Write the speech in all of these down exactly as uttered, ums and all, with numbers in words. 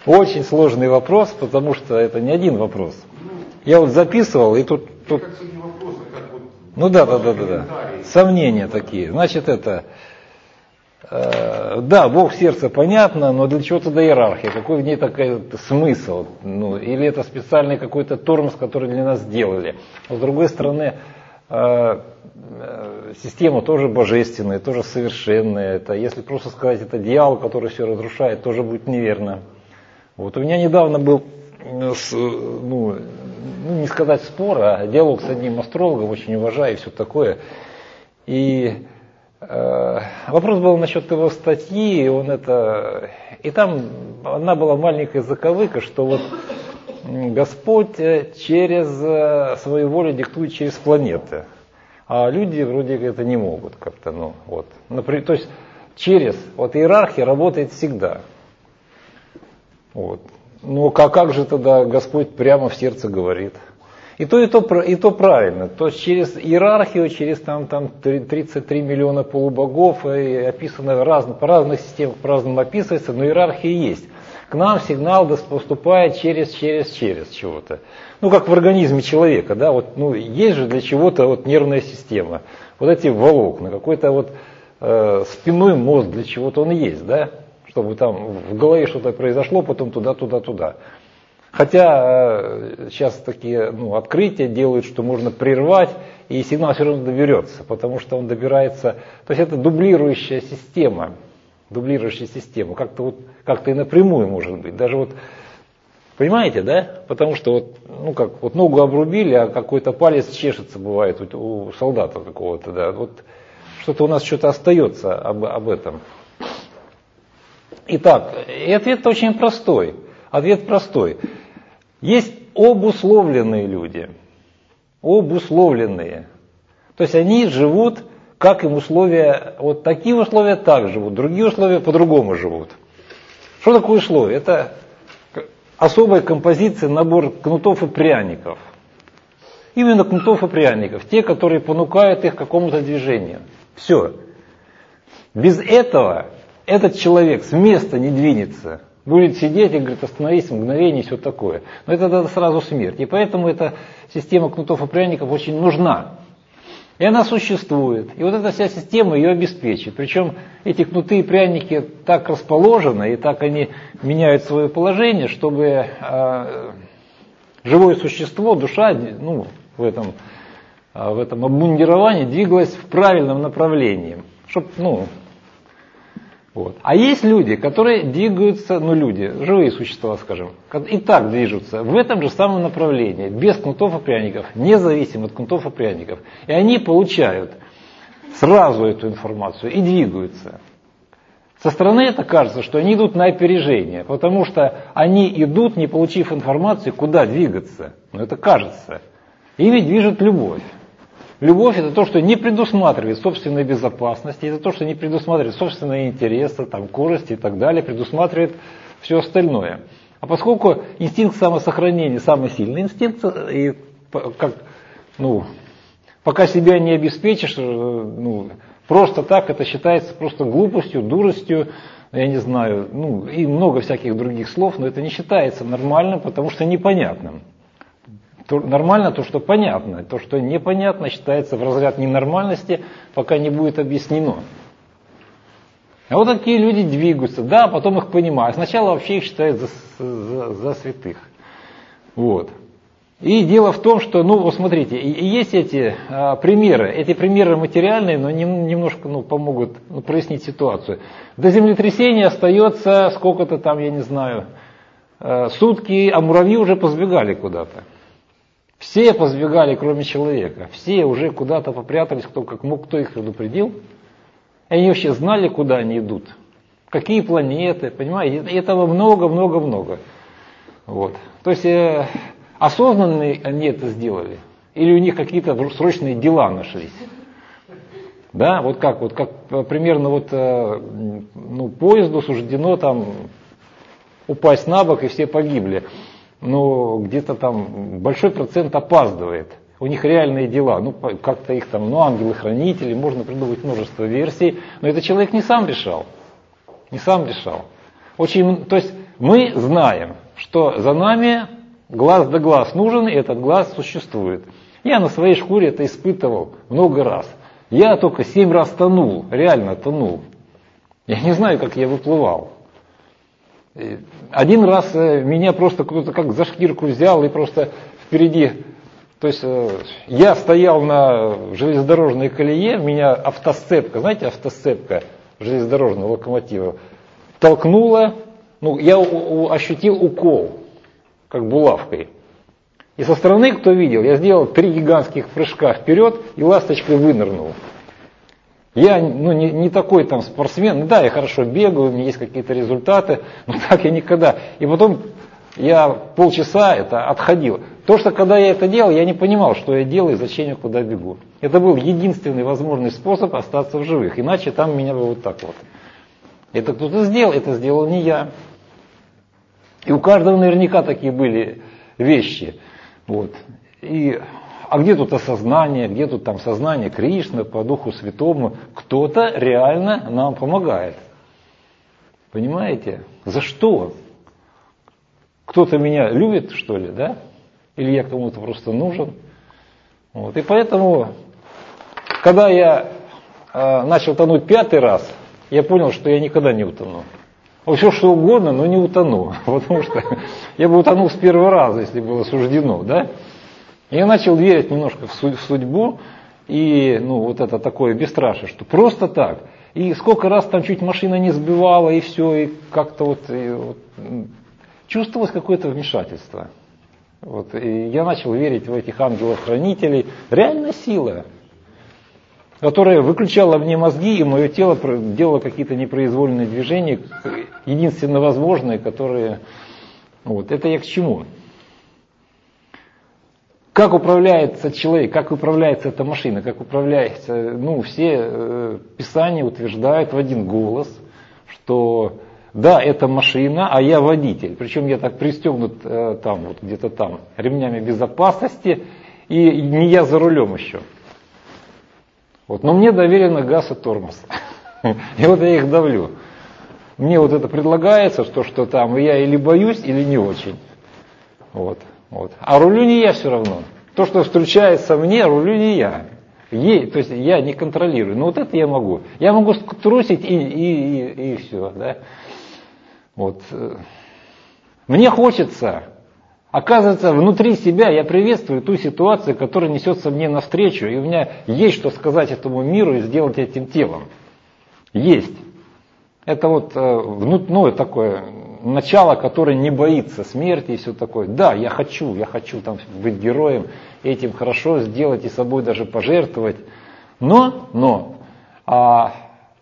Очень сложный вопрос, потому что это не один вопрос. Я вот записывал, и тут... тут... Ну да, да, да, да, да. Сомнения такие. Значит, это... Э, да, Бог в сердце понятно, но для чего тогда иерархия? Какой в ней такой смысл? Ну, или это специальный какой-то тормоз, который для нас сделали? А с другой стороны, э, э, система тоже божественная, тоже совершенная. Это, если просто сказать, это дьявол, который все разрушает, тоже будет неверно. Вот у меня недавно был, ну, ну не сказать спор, а диалог с одним астрологом, очень уважаю и все такое. И э, вопрос был насчет его статьи, он это, и там одна была маленькая заковыка, что вот Господь через свою волю диктует через планеты, а люди вроде это не могут как-то, ну вот. Например, то есть через, вот иерархия работает всегда. Вот. Ну как, как же тогда Господь прямо в сердце говорит? И то, и то, и то правильно. То есть через иерархию, через там, там тридцать три миллиона полубогов, и описано раз, по разным системам, по-разному описывается, но иерархия есть. К нам сигнал поступает через, через, через чего-то. Ну как в организме человека, да, вот, ну, есть же для чего-то вот нервная система. Вот эти волокна, какой-то вот э, спинной мозг для чего-то он есть, да. Чтобы там в голове что-то произошло, потом туда, туда, туда. Хотя э, сейчас такие ну, открытия делают, что можно прервать, и сигнал все равно доберется, потому что он добирается, то есть это дублирующая система, дублирующая система, как-то вот, как-то и напрямую может быть, даже вот, понимаете, да? Потому что вот, ну как, вот ногу обрубили, а какой-то палец чешется, бывает у, у солдата какого-то, да, вот что-то у нас что-то остается об, об этом. Итак, и ответ очень простой. Ответ простой. Есть обусловленные люди. Обусловленные. То есть они живут, как им условия, вот такие условия так живут, другие условия по-другому живут. Что такое условие? Это особая композиция, набор кнутов и пряников. Именно кнутов и пряников. Те, которые понукают их к какому-то движению. Все. Без этого этот человек с места не двинется, будет сидеть и говорит, остановись, мгновение, все такое. Но это, это сразу смерть. И поэтому эта система кнутов и пряников очень нужна. И она существует. И вот эта вся система ее обеспечит. Причем эти кнуты и пряники так расположены, и так они меняют свое положение, чтобы э, живое существо, душа, ну, в этом, э, в этом обмундировании двигалась в правильном направлении. Чтоб, ну, Вот. А есть люди, которые двигаются, ну люди, живые существа, скажем, и так движутся в этом же самом направлении, без кнутов и пряников, независимо от кнутов и пряников. И они получают сразу эту информацию и двигаются. Со стороны это кажется, что они идут на опережение, потому что они идут, не получив информацию, куда двигаться. Но это кажется. Ими движет любовь. Любовь – это то, что не предусматривает собственной безопасности, это то, что не предусматривает собственные интересы, там, корости и так далее, предусматривает все остальное. А поскольку инстинкт самосохранения самый сильный инстинкт, и как, ну, пока себя не обеспечишь, ну, просто так это считается просто глупостью, дуростью, я не знаю, ну, и много всяких других слов, но это не считается нормальным, потому что непонятным. Нормально то, что понятно. То, что непонятно, считается в разряд ненормальности, пока не будет объяснено. А вот такие люди двигаются, да, потом их понимают. Сначала вообще их считают за, за, за святых. Вот. И дело в том, что, ну, вот смотрите, и, и есть эти а, примеры. Эти примеры материальные, но не, немножко ну, помогут ну, прояснить ситуацию. До землетрясения остается сколько-то там, я не знаю, а, сутки, а муравьи уже позбегали куда-то. Все позбегали, кроме человека. Все уже куда-то попрятались, кто как мог, кто их предупредил. И они вообще знали, куда они идут. Какие планеты, понимаете? Этого много-много-много. Вот. То есть э, осознанно они это сделали. Или у них какие-то срочные дела нашлись. Да, вот как, вот как примерно вот, э, ну, поезду суждено там упасть на бок, и все погибли. Но где-то там большой процент опаздывает. У них реальные дела. Ну, как-то их там, ну, ангелы-хранители, можно придумать множество версий. Но этот человек не сам решал. Не сам решал. очень, то есть мы знаем, что за нами глаз да глаз нужен, и этот глаз существует. Я на своей шкуре это испытывал много раз. Я только семь раз тонул, реально тонул. Я не знаю, как я выплывал. Один раз меня просто кто-то как за шкирку взял и просто впереди, то есть я стоял на железнодорожной колее, меня автосцепка, знаете, автосцепка железнодорожного локомотива толкнула, ну я у, у, ощутил укол, как булавкой. И со стороны, кто видел, я сделал три гигантских прыжка вперед и ласточкой вынырнул. Я ну, не, не такой там спортсмен, да, я хорошо бегаю, у меня есть какие-то результаты, но так я никогда. И потом я полчаса это отходил. То, что когда я это делал, я не понимал, что я делаю и зачем я куда бегу. Это был единственный возможный способ остаться в живых, иначе там меня бы вот так вот. Это кто-то сделал, это сделал не я. И у каждого наверняка такие были вещи. Вот. И... А где тут осознание, где тут там сознание Кришны по Духу Святому? Кто-то реально нам помогает. Понимаете? За что? Кто-то меня любит, что ли, да? Или я кому-то просто нужен? Вот. И поэтому, когда я э, начал тонуть пятый раз, я понял, что я никогда не утону. Все что угодно, но не утону. Потому что я бы утонул с первого раза, если было суждено, да? Я начал верить немножко в судьбу, и ну, вот это такое бесстрашие, что просто так. И сколько раз там чуть машина не сбивала, и все, и как-то вот, и вот чувствовалось какое-то вмешательство. Вот, и я начал верить в этих ангелов-хранителей. Реальная сила, которая выключала мне мозги, и мое тело делало какие-то непроизвольные движения, единственно возможные, которые... Вот, это я к чему? Как управляется человек, как управляется эта машина, как управляется, ну, все э, писания утверждают в один голос, что да, это машина, а я водитель. Причем я так пристегнут э, там, вот где-то там, ремнями безопасности, и не я за рулем еще. Вот, но мне доверено газ и тормоз. И вот я их давлю. Мне вот это предлагается, что, что там, и я или боюсь, или не очень. Вот. Вот. А рулю не я все равно. То, что встречается мне, рулю не я. Ей, то есть я не контролирую. Но вот это я могу. Я могу трусить и, и, и, и все. Да? Вот. Мне хочется, оказывается, внутри себя я приветствую ту ситуацию, которая несется мне навстречу. И у меня есть что сказать этому миру и сделать этим телом. Есть. Это вот внутреннее такое... начало, которое не боится смерти и все такое. Да, я хочу, я хочу там быть героем, этим хорошо сделать и собой даже пожертвовать. Но, но, а,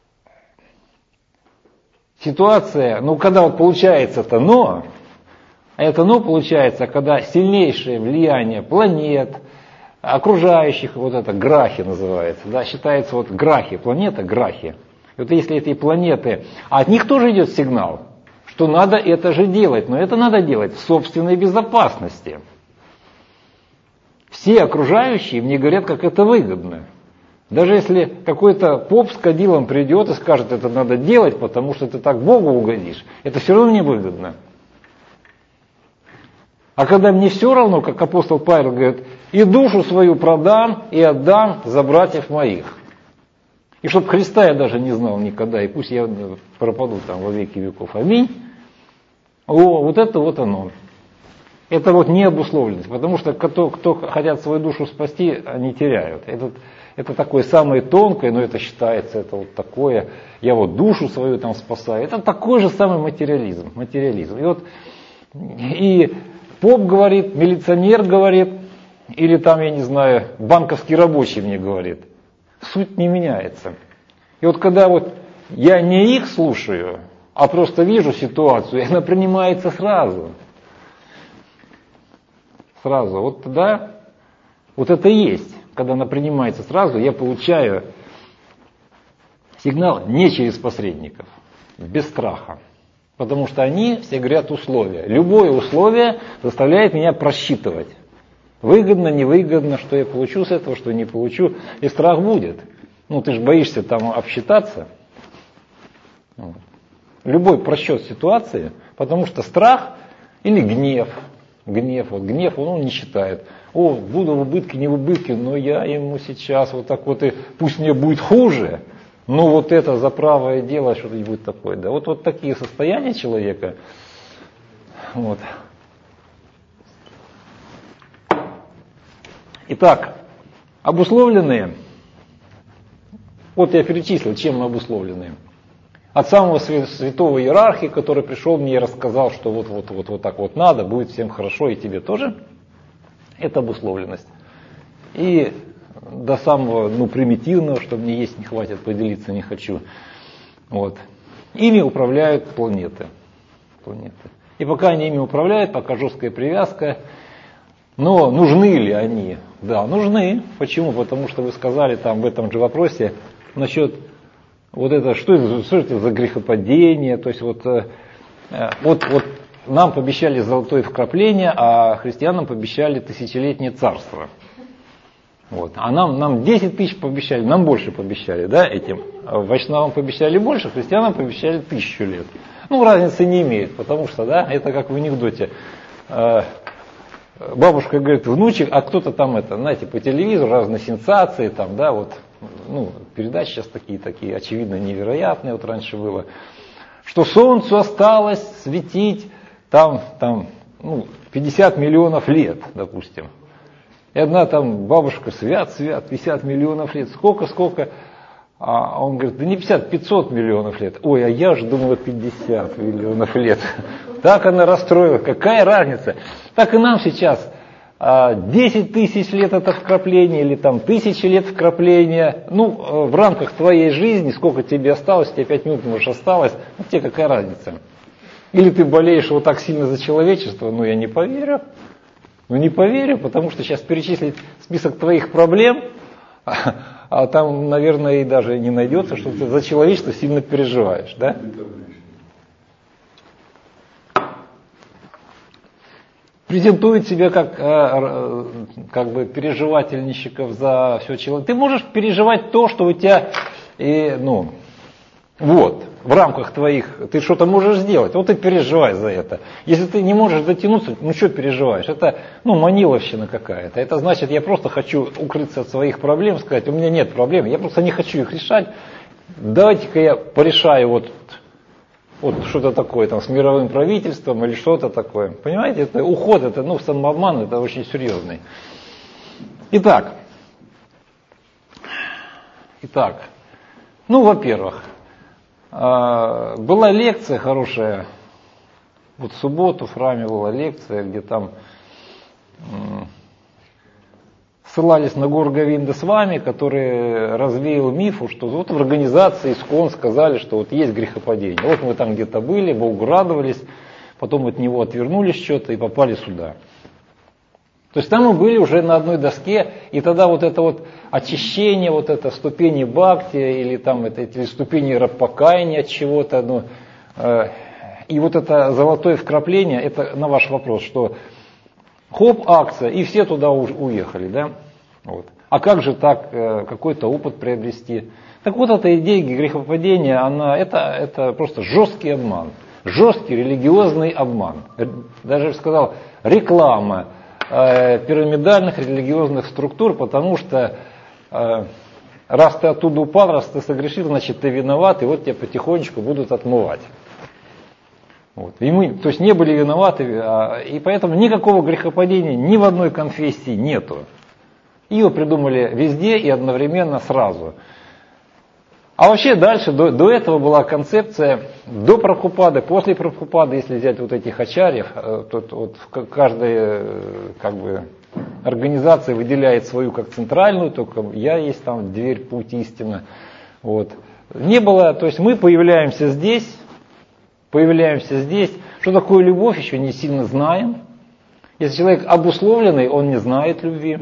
ситуация, ну когда вот получается это но, а это но получается, когда сильнейшее влияние планет, окружающих, вот это грахи называется, да, считается вот грахи, планета грахи. И вот если эти планеты, а от них тоже идет сигнал, что надо это же делать, но это надо делать в собственной безопасности. Все окружающие мне говорят, как это выгодно. Даже если какой-то поп с кадилом придет и скажет, это надо делать, потому что ты так Богу угодишь, это все равно не выгодно. А когда мне все равно, как апостол Павел говорит, и душу свою продам и отдам за братьев моих. И чтоб Христа я даже не знал никогда, и пусть я пропаду там во веки веков. Аминь. О, вот это вот оно. Это вот не обусловленность, потому что кто, кто хотят свою душу спасти, они теряют. Это, это такое самое тонкое, но это считается, это вот такое, я вот душу свою там спасаю. Это такой же самый материализм. материализм. И вот и поп говорит, милиционер говорит, или там, я не знаю, банковский рабочий мне говорит. Суть не меняется. И вот когда вот я не их слушаю, а просто вижу ситуацию, и она принимается сразу. Сразу. Вот тогда, вот это и есть. Когда она принимается сразу, я получаю сигнал не через посредников, без страха. Потому что они все говорят условия. Любое условие заставляет меня просчитывать. Выгодно, невыгодно, что я получу с этого, что не получу. И страх будет. Ну, ты же боишься там обсчитаться. любой просчет ситуации, потому что страх или гнев, гнев, вот гнев он, он не считает. О, буду в убытке, не в убытке, но я ему сейчас вот так вот, и пусть мне будет хуже, но вот это за правое дело что-нибудь такое. Да. Вот, вот такие состояния человека. Вот. Итак, обусловленные, вот я перечислил, чем мы обусловлены. От самого святого иерархии, который пришел мне и рассказал, что вот, вот, вот, вот так вот надо, будет всем хорошо и тебе тоже, это обусловленность. И до самого ну, примитивного, что мне есть не хватит, поделиться не хочу. Вот. Ими управляют планеты. планеты. И пока они ими управляют, пока жесткая привязка, но нужны ли они? Да, нужны. Почему? Потому что вы сказали там в этом же вопросе насчет вот это, что это, что это за грехопадение, то есть вот, э, вот, вот нам пообещали золотое вкрапление, а христианам пообещали тысячелетнее царство. Вот. А нам, нам десять тысяч пообещали, нам больше пообещали, да, этим. А вайшнавам пообещали больше, христианам пообещали тысячу лет. Ну, разницы не имеет, потому что, да, это как в анекдоте. Э, бабушка говорит, внучек, а кто-то там это, знаете, по телевизору разные сенсации, там, да, вот, ну, передачи сейчас такие, такие, очевидно, невероятные, вот раньше было, что солнцу осталось светить там, там, ну, пятьдесят миллионов лет, допустим. И одна там бабушка, свят, свят, пятьдесят миллионов лет, сколько, сколько, а он говорит, да не пятьдесят, пятьсот миллионов лет. Ой, а я же думала пятьдесят миллионов лет. Так она расстроилась, какая разница. Так и нам сейчас десять тысяч лет это вкрапление, или там тысячи лет вкрапления. Ну, в рамках твоей жизни, сколько тебе осталось, тебе пять минут, может, осталось, ну, тебе какая разница. Или ты болеешь вот так сильно за человечество, ну, я не поверю. Ну, не поверю, потому что сейчас перечислить список твоих проблем, а, а там, наверное, и даже не найдется, что ты за человечество сильно переживаешь, да? Презентует себя как, как бы переживательничеков за все человечество. Ты можешь переживать то, что у тебя, и, ну, вот, в рамках твоих, ты что-то можешь сделать, вот ты переживай за это. Если ты не можешь дотянуться, ну что переживаешь? Это, ну, маниловщина какая-то. Это значит, я просто хочу укрыться от своих проблем, сказать, у меня нет проблем, я просто не хочу их решать. Давайте-ка я порешаю вот, вот что-то такое там с мировым правительством или что-то такое. Понимаете, это уход, это, ну, самообман, это очень серьезный. Итак, итак, ну, во-первых, была лекция хорошая, вот в субботу в храме была лекция, где там ссылались на Гор Говинда с вами, который развеял мифу, что вот в организации ИСККОН сказали, что вот есть грехопадение. Вот мы там где-то были, Богу радовались, потом от него отвернулись что-то и попали сюда. То есть там мы были уже на одной доске, и тогда вот это вот очищение, вот это ступени бхакти, или там это, эти ступени покаяния от чего-то, ну, э, и вот это золотое вкрапление, это на ваш вопрос, что хоп, акция, и все туда у, уехали, да? Вот. А как же так, э, какой-то опыт приобрести? Так вот эта идея грехопадения, она, это, это просто жесткий обман, жесткий религиозный обман. Даже я бы сказал, реклама пирамидальных религиозных структур, потому что э, раз ты оттуда упал, раз ты согрешил, значит ты виноват, и вот тебя потихонечку будут отмывать. Вот. И мы, то есть не были виноваты, а, и поэтому никакого грехопадения ни в одной конфессии нету. Ее придумали везде и одновременно сразу. А вообще дальше, до, до этого была концепция, до Прабхупады, после Прабхупады, если взять вот этих ачарьев, тут вот каждая как бы, организация выделяет свою как центральную, только я есть там дверь, путь, истина. Вот. Не было, то есть мы появляемся здесь, появляемся здесь. Что такое любовь, еще не сильно знаем. Если человек обусловленный, он не знает любви.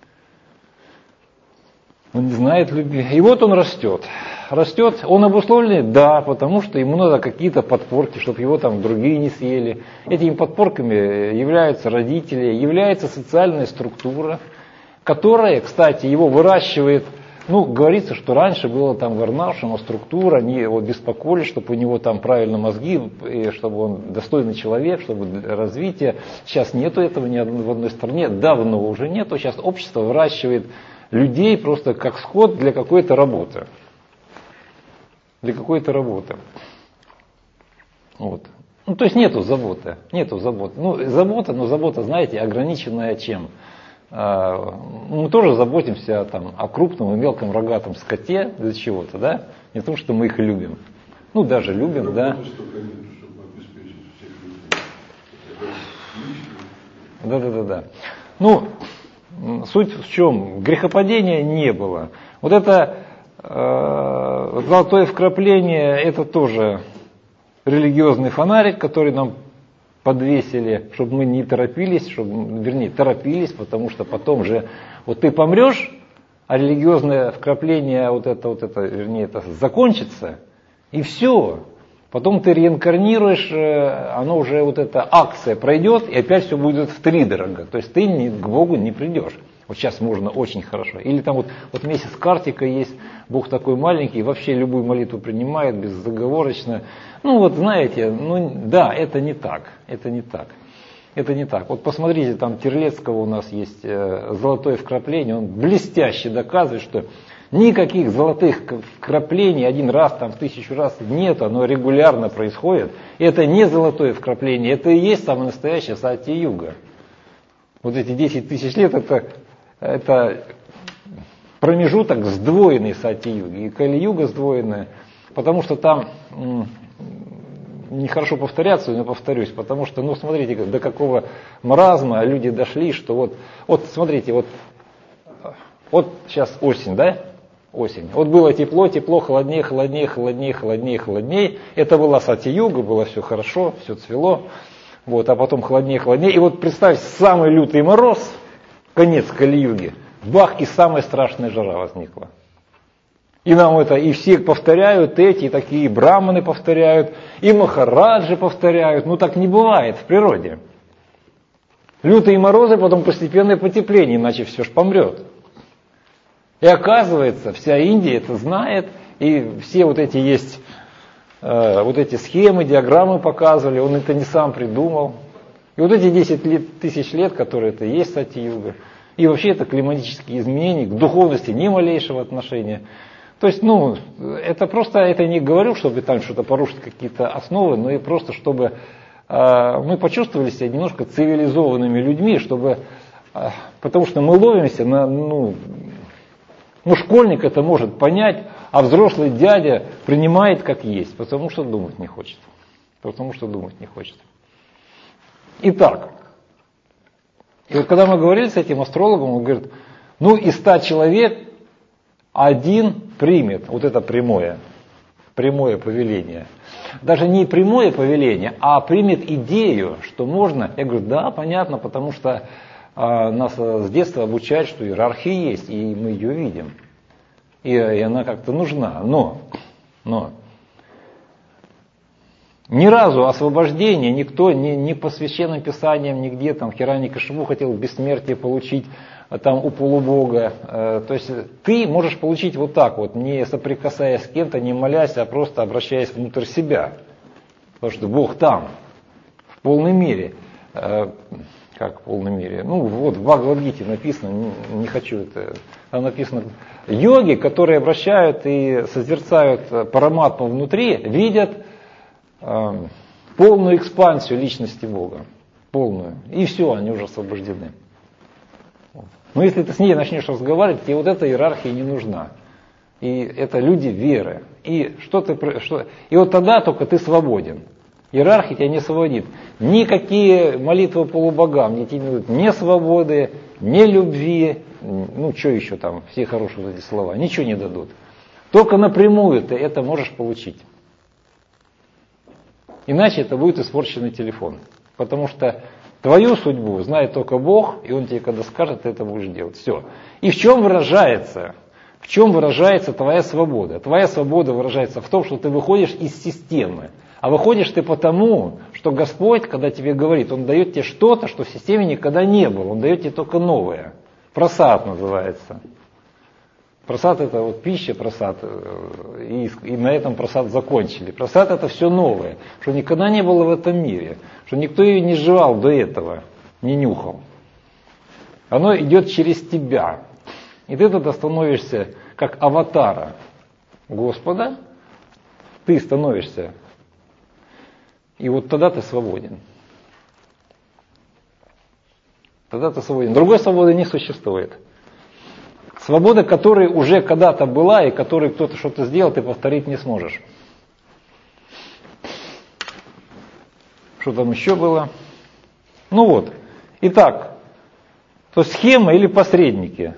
Он не знает любви. И вот он растет. Растет, он обусловленный? Да, потому что ему надо какие-то подпорки, чтобы его там другие не съели. Этими подпорками являются родители, является социальная структура, которая, кстати, его выращивает Ну, говорится, что раньше было там Варнашима структура, они его беспокоились, чтобы у него там правильно мозги, и чтобы он достойный человек, чтобы развитие. Сейчас нету этого ни в одной стране, давно уже нету. Сейчас общество выращивает людей просто как скот для какой-то работы. Для какой-то работы. Вот. Ну, то есть нету заботы, нету заботы. Ну, забота, но забота, знаете, ограниченная чем? Мы тоже заботимся там, о крупном и мелком рогатом скоте для чего-то, да? Не потому, что мы их любим. Ну, даже любим, да. Да, да, да, да. Ну, суть в чем? Грехопадения не было. Вот это э, золотое вкрапление, это тоже религиозный фонарик, который нам подвесили, чтобы мы не торопились, чтобы, вернее, торопились, потому что потом же, вот ты помрешь, а религиозное вкрапление, вот это, вот это, вернее, это закончится, и все. Потом ты реинкарнируешь, оно уже, вот эта акция пройдет, и опять все будет втридорого. То есть ты не, к Богу не придешь. Вот сейчас можно очень хорошо. Или там вот, вот месяц Картика есть, Бог такой маленький, вообще любую молитву принимает безоговорочно. Ну вот знаете, ну да, это не так, это не так. Это не так. Вот посмотрите, там Терлецкого у нас есть э, золотое вкрапление, он блестяще доказывает, что никаких золотых вкраплений один раз, там в тысячу раз нет, оно регулярно происходит. Это не золотое вкрапление, это и есть самое настоящее Сатья-юга. Вот эти десять тысяч лет это, это промежуток сдвоенный Сатья-юги, и Кали-юга сдвоенная, потому что там... Нехорошо повторяться, но повторюсь, потому что, ну, смотрите, до какого маразма люди дошли, что вот, вот, смотрите, вот, вот сейчас осень, да, осень, вот было тепло, тепло, холоднее, холоднее, холоднее, холоднее, холоднее, это была Сатья-юга, было все хорошо, все цвело, вот, а потом холоднее, холоднее, и вот представьте, самый лютый мороз, конец Кали-юги, бах, и самая страшная жара возникла. И нам это, и все повторяют эти, и такие браманы повторяют, и махараджи повторяют. Ну так не бывает в природе. Лютые морозы, потом постепенное потепление, иначе все ж помрет. И оказывается, вся Индия это знает, и все вот эти есть, э, вот эти схемы, диаграммы показывали, он это не сам придумал. И вот эти десять тысяч лет, которые это есть Сатья-юга, и вообще это климатические изменения, к духовности ни малейшего отношения. То есть, ну, это просто, это не говорю, чтобы там что-то порушить, какие-то основы, но и просто, чтобы э, мы почувствовали себя немножко цивилизованными людьми, чтобы, э, потому что мы ловимся на, ну, ну, школьник это может понять, а взрослый дядя принимает как есть, потому что думать не хочет. Потому что думать не хочет. Итак, и вот когда мы говорили с этим астрологом, он говорит, ну, из ста человек один примет, вот это прямое, прямое повеление. Даже не прямое повеление, а примет идею, что можно. Я говорю, да, понятно, потому что а, нас с детства обучают, что иерархия есть, и мы ее видим. И, и она как-то нужна. Но, но ни разу освобождение никто, ни, ни по священным писаниям, нигде, там Хирани-Кашипу хотел бессмертие получить, там у полубога. То есть ты можешь получить вот так вот, не соприкасаясь с кем-то, не молясь, а просто обращаясь внутрь себя. Потому что Бог там, в полной мере. Как в полной мере? Ну вот в Бхагавад-гите написано, не, не хочу это, там написано, йоги, которые обращают и созерцают параматму внутри, видят э, полную экспансию личности Бога. Полную. И все, они уже освобождены. Но если ты с ней начнешь разговаривать, тебе вот эта иерархия не нужна. И это люди веры. И, что ты, что, и вот тогда только ты свободен. Иерархия тебя не освободит. Никакие молитвы полубогам не тебе не дадут ни свободы, ни любви, ну что еще там, все хорошие вот эти слова, ничего не дадут. Только напрямую ты это можешь получить. Иначе это будет испорченный телефон. Потому что твою судьбу знает только Бог, и Он тебе когда скажет, ты это будешь делать. Все. И в чем выражается? В чем выражается твоя свобода? Твоя свобода выражается в том, что ты выходишь из системы. А выходишь ты потому, что Господь, когда тебе говорит, Он дает тебе что-то, что в системе никогда не было. Он дает тебе только новое. Просад называется. Прасад это вот пища, прасад, и, и на этом прасад закончили. Прасад это все новое, что никогда не было в этом мире, что никто ее не жевал до этого, не нюхал. Оно идет через тебя. И ты тогда становишься как аватара Господа, ты становишься, и вот тогда ты свободен. Тогда ты свободен. Другой свободы не существует. Свобода, которая уже когда-то была, и которой кто-то что-то сделал, ты повторить не сможешь. Что там еще было? Ну вот. Итак, то схема или посредники?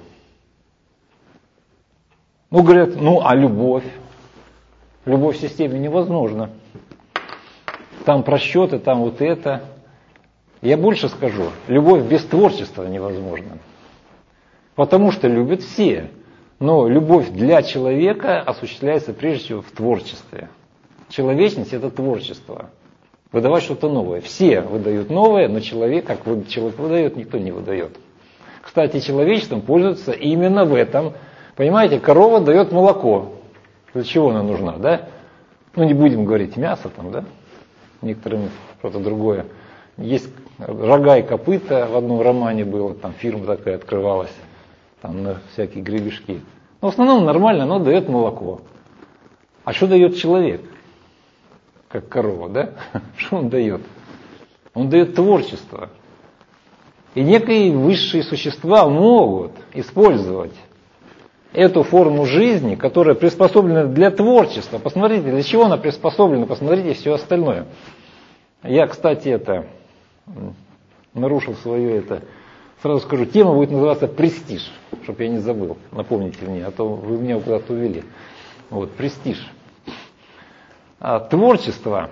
Ну, говорят, ну, а любовь? Любовь в системе невозможна. Там просчеты, там вот это. Я больше скажу, любовь без творчества невозможна. Потому что любят все. Но любовь для человека осуществляется прежде всего в творчестве. Человечность – это творчество. Выдавать что-то новое. Все выдают новое, но человек, как человек выдает, никто не выдает. Кстати, человечеством пользуются именно в этом. Понимаете, корова дает молоко. Для чего она нужна, да? Ну, не будем говорить мясо там, да? Некоторым что-то другое. Есть рога и копыта, в одном романе было, там фирма такая открывалась. Там на всякие гребешки. Но в основном нормально, оно дает молоко. А что дает человек? Как корова, да? Что он дает? Он дает творчество. И некие высшие существа могут использовать эту форму жизни, которая приспособлена для творчества. Посмотрите, для чего она приспособлена, посмотрите все остальное. Я, кстати, это нарушил свое это. Сразу скажу, тема будет называться «Престиж», чтобы я не забыл. Напомните мне, а то вы меня куда-то увели. Вот, престиж. А, творчество.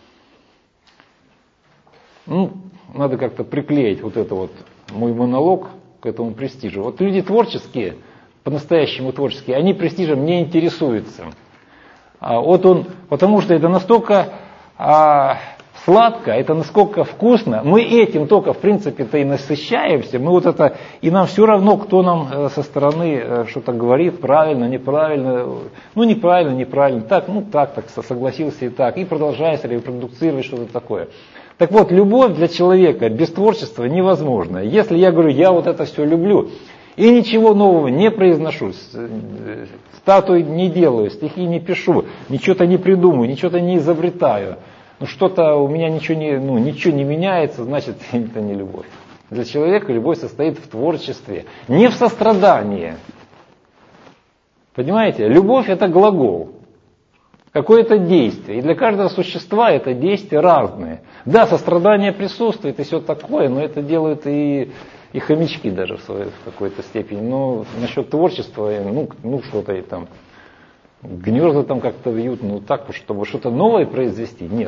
Ну, надо как-то приклеить вот это вот, мой монолог к этому престижу. Вот люди творческие, по-настоящему творческие, они престижем не интересуются. А, вот он, потому что это настолько... А, сладко, это насколько вкусно, мы этим только в принципе-то и насыщаемся, мы вот это, и нам все равно, кто нам со стороны что-то говорит, правильно, неправильно, ну неправильно, неправильно, так, ну так, так, согласился и так, и продолжается репродуцировать что-то такое. Так вот, любовь для человека без творчества невозможна. Если я говорю, я вот это все люблю, и ничего нового не произношу, статуи не делаю, стихи не пишу, ничего-то не придумаю, ничего-то не изобретаю, ну что-то у меня ничего не, ну, ничего не меняется, значит, это не любовь. Для человека любовь состоит в творчестве, не в сострадании. Понимаете? Любовь это глагол, какое-то действие. И для каждого существа это действия разные. Да, сострадание присутствует и все такое, но это делают и, и хомячки даже в, своей, в какой-то степени. Но насчет творчества, ну, ну что-то и там... Гнезда там как-то вьют, ну так, чтобы что-то новое произвести, нет.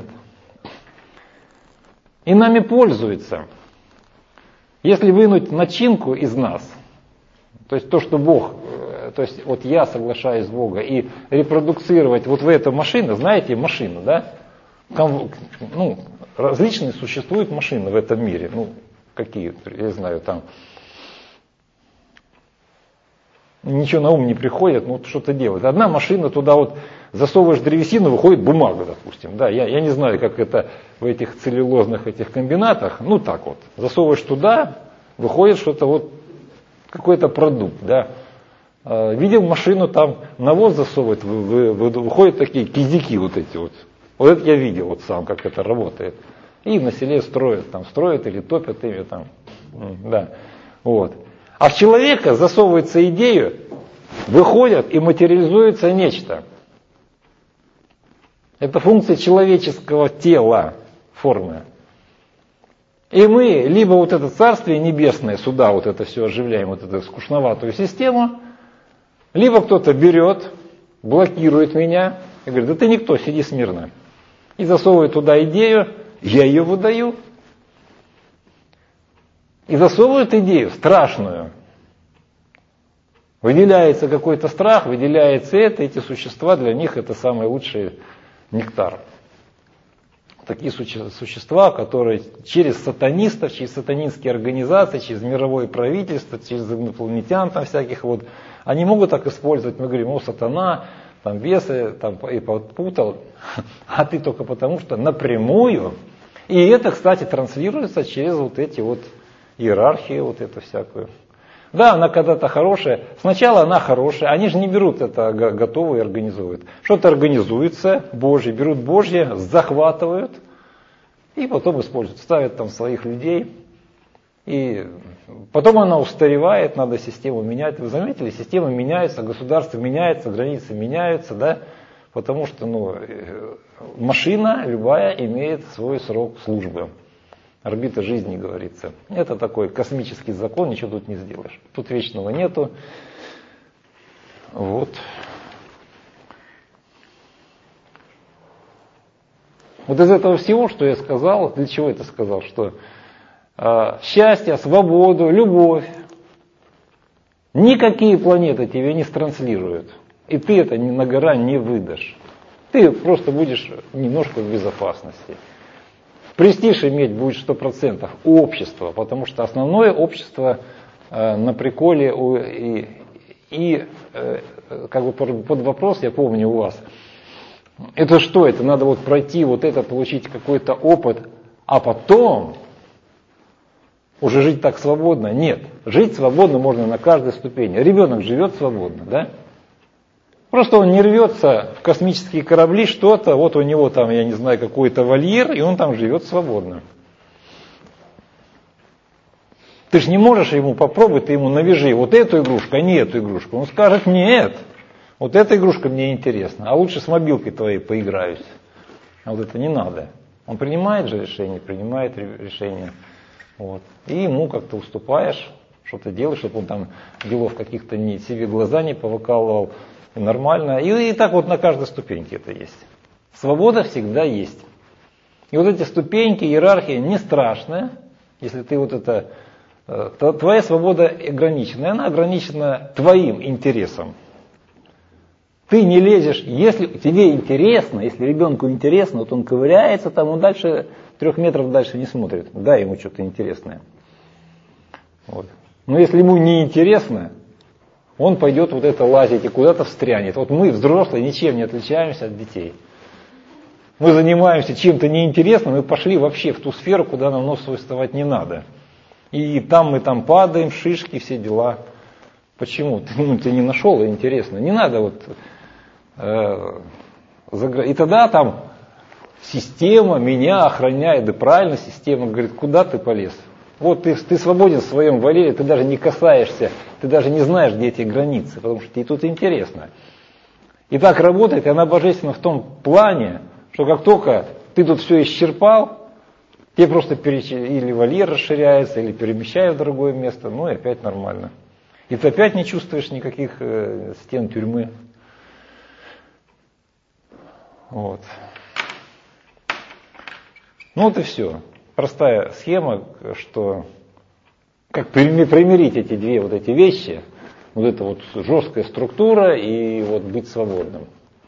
И нами пользуются. Если вынуть начинку из нас, то есть то, что Бог, то есть вот я соглашаюсь с Богом, и репродуцировать вот в эту машину, знаете, машину, да? Там, ну, различные существуют машины в этом мире, ну, какие, я знаю, там... Ничего на ум не приходит, ну вот что-то делать. Одна машина, туда вот засовываешь древесину, выходит бумага, допустим. Да, я, я не знаю, как это в этих целлюлозных этих комбинатах, ну так вот. Засовываешь туда, выходит что-то вот, какой-то продукт, да. Видел машину, там навоз засовывает, вы, вы, выходят такие кизяки вот эти вот. Вот это я видел вот сам, как это работает. И на селе строят, там строят или топят ими там, да, вот. А в человека засовывается идею, выходят и материализуется нечто. Это функция человеческого тела, формы. И мы либо вот это царствие небесное, сюда вот это все оживляем, вот эту скучноватую систему, либо кто-то берет, блокирует меня и говорит, да ты никто, сиди смирно. И засовывает туда идею, я ее выдаю. И засовывают идею страшную. Выделяется какой-то страх, выделяется это, эти существа, для них это самый лучший нектар. такие существа, которые через сатанистов, через сатанинские организации, через мировое правительство, через инопланетян там всяких вот, они могут так использовать. Мы говорим, о, сатана, там весы, там и подпутал, а ты только потому, что напрямую. И это, кстати, транслируется через вот эти вот иерархии, вот это всякую. Да, она когда-то хорошая. Сначала она хорошая. Они же не берут это готовое и организуют. Что-то организуется, Божье, берут Божье, захватывают и потом используют. Ставят там своих людей. И потом она устаревает, надо систему менять. Вы заметили, система меняется, государство меняется, границы меняются, да? Потому что ну, машина любая имеет свой срок службы. Орбита жизни, говорится. Это такой космический закон, ничего тут не сделаешь. Тут вечного нету. Вот. Вот из этого всего, что я сказал, для чего это сказал, что э, счастье, свободу, любовь, никакие планеты тебе не транслируют. И ты это на гора не выдашь. Ты просто будешь немножко в безопасности. Престиж иметь будет сто процентов общество, потому что основное общество э, на приколе у, и, и э, как бы под вопрос, я помню у вас, это что, это надо вот пройти вот это, получить какой-то опыт, а потом уже жить так свободно? Нет, жить свободно можно на каждой ступени. Ребенок живет свободно, да? Просто он не рвется в космические корабли, что-то, вот у него там, я не знаю, какой-то вольер, и он там живет свободно. Ты же не можешь ему попробовать, ты ему навяжи вот эту игрушку, а не эту игрушку. Он скажет, нет, вот эта игрушка мне интересна, а лучше с мобилкой твоей поиграюсь. А вот это не надо. Он принимает же решение, принимает решение. Вот. И ему как-то уступаешь, что-то делаешь, чтобы он там делов каких-то не, себе глаза не повыкалывал. Нормально. И, и так вот на каждой ступеньке это есть. Свобода всегда есть. И вот эти ступеньки, иерархия не страшная, если ты вот это... То твоя свобода ограничена. Она ограничена твоим интересом. Ты не лезешь, если тебе интересно, если ребенку интересно, вот он ковыряется, там он дальше, трех метров дальше не смотрит. Дай ему что-то интересное. Вот. Но если ему не интересно, он пойдет вот это лазить и куда-то встрянет. Вот мы, взрослые, ничем не отличаемся от детей. Мы занимаемся чем-то неинтересным, мы пошли вообще в ту сферу, куда нам нос свой вставать не надо. И там мы там падаем, шишки, все дела. Почему? Ты, ну, ты не нашел, интересно. Не надо вот... Э, загр... И тогда там система меня охраняет, да правильно система говорит, куда ты полез? Вот ты, ты свободен в своем вольере, ты даже не касаешься, ты даже не знаешь, где эти границы, потому что тебе тут интересно. И так работает, и она божественна в том плане, что как только ты тут все исчерпал, тебе просто переч... или вольер расширяется, или перемещают в другое место, ну и опять нормально. И ты опять не чувствуешь никаких э, стен тюрьмы. Вот. Ну вот и все. Простая схема, что как примирить эти две вот эти вещи, вот эта вот жесткая структура и вот быть свободным.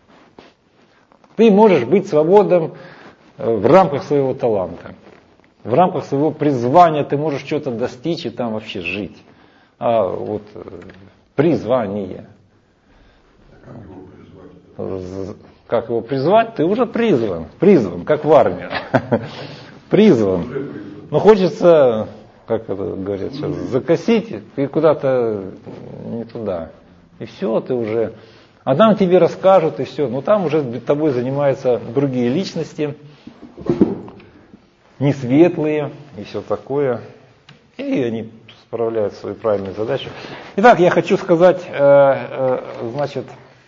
Ты можешь быть свободным в рамках своего таланта, в рамках своего призвания ты можешь что-то достичь и там вообще жить. А вот призвание. Как его призвать? Ты уже призван, призван, как в армию. Призван. Но хочется, как это говорят сейчас, закосить и куда-то не туда. И все, ты уже... А там тебе расскажут, и все. Но там уже тобой занимаются другие личности, не светлые, и все такое. И они справляют свою правильную задачу. Итак, я хочу сказать, э, э, значит,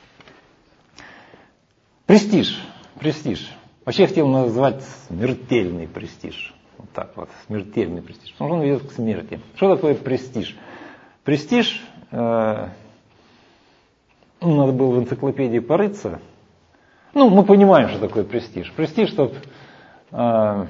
престиж. Престиж. Вообще я хотел назвать смертельный престиж. Вот так вот, смертельный престиж. Потому что он ведет к смерти. Что такое престиж? Престиж, э, ну, надо было в энциклопедии порыться. Ну, мы понимаем, что такое престиж. Престиж, чтобы э,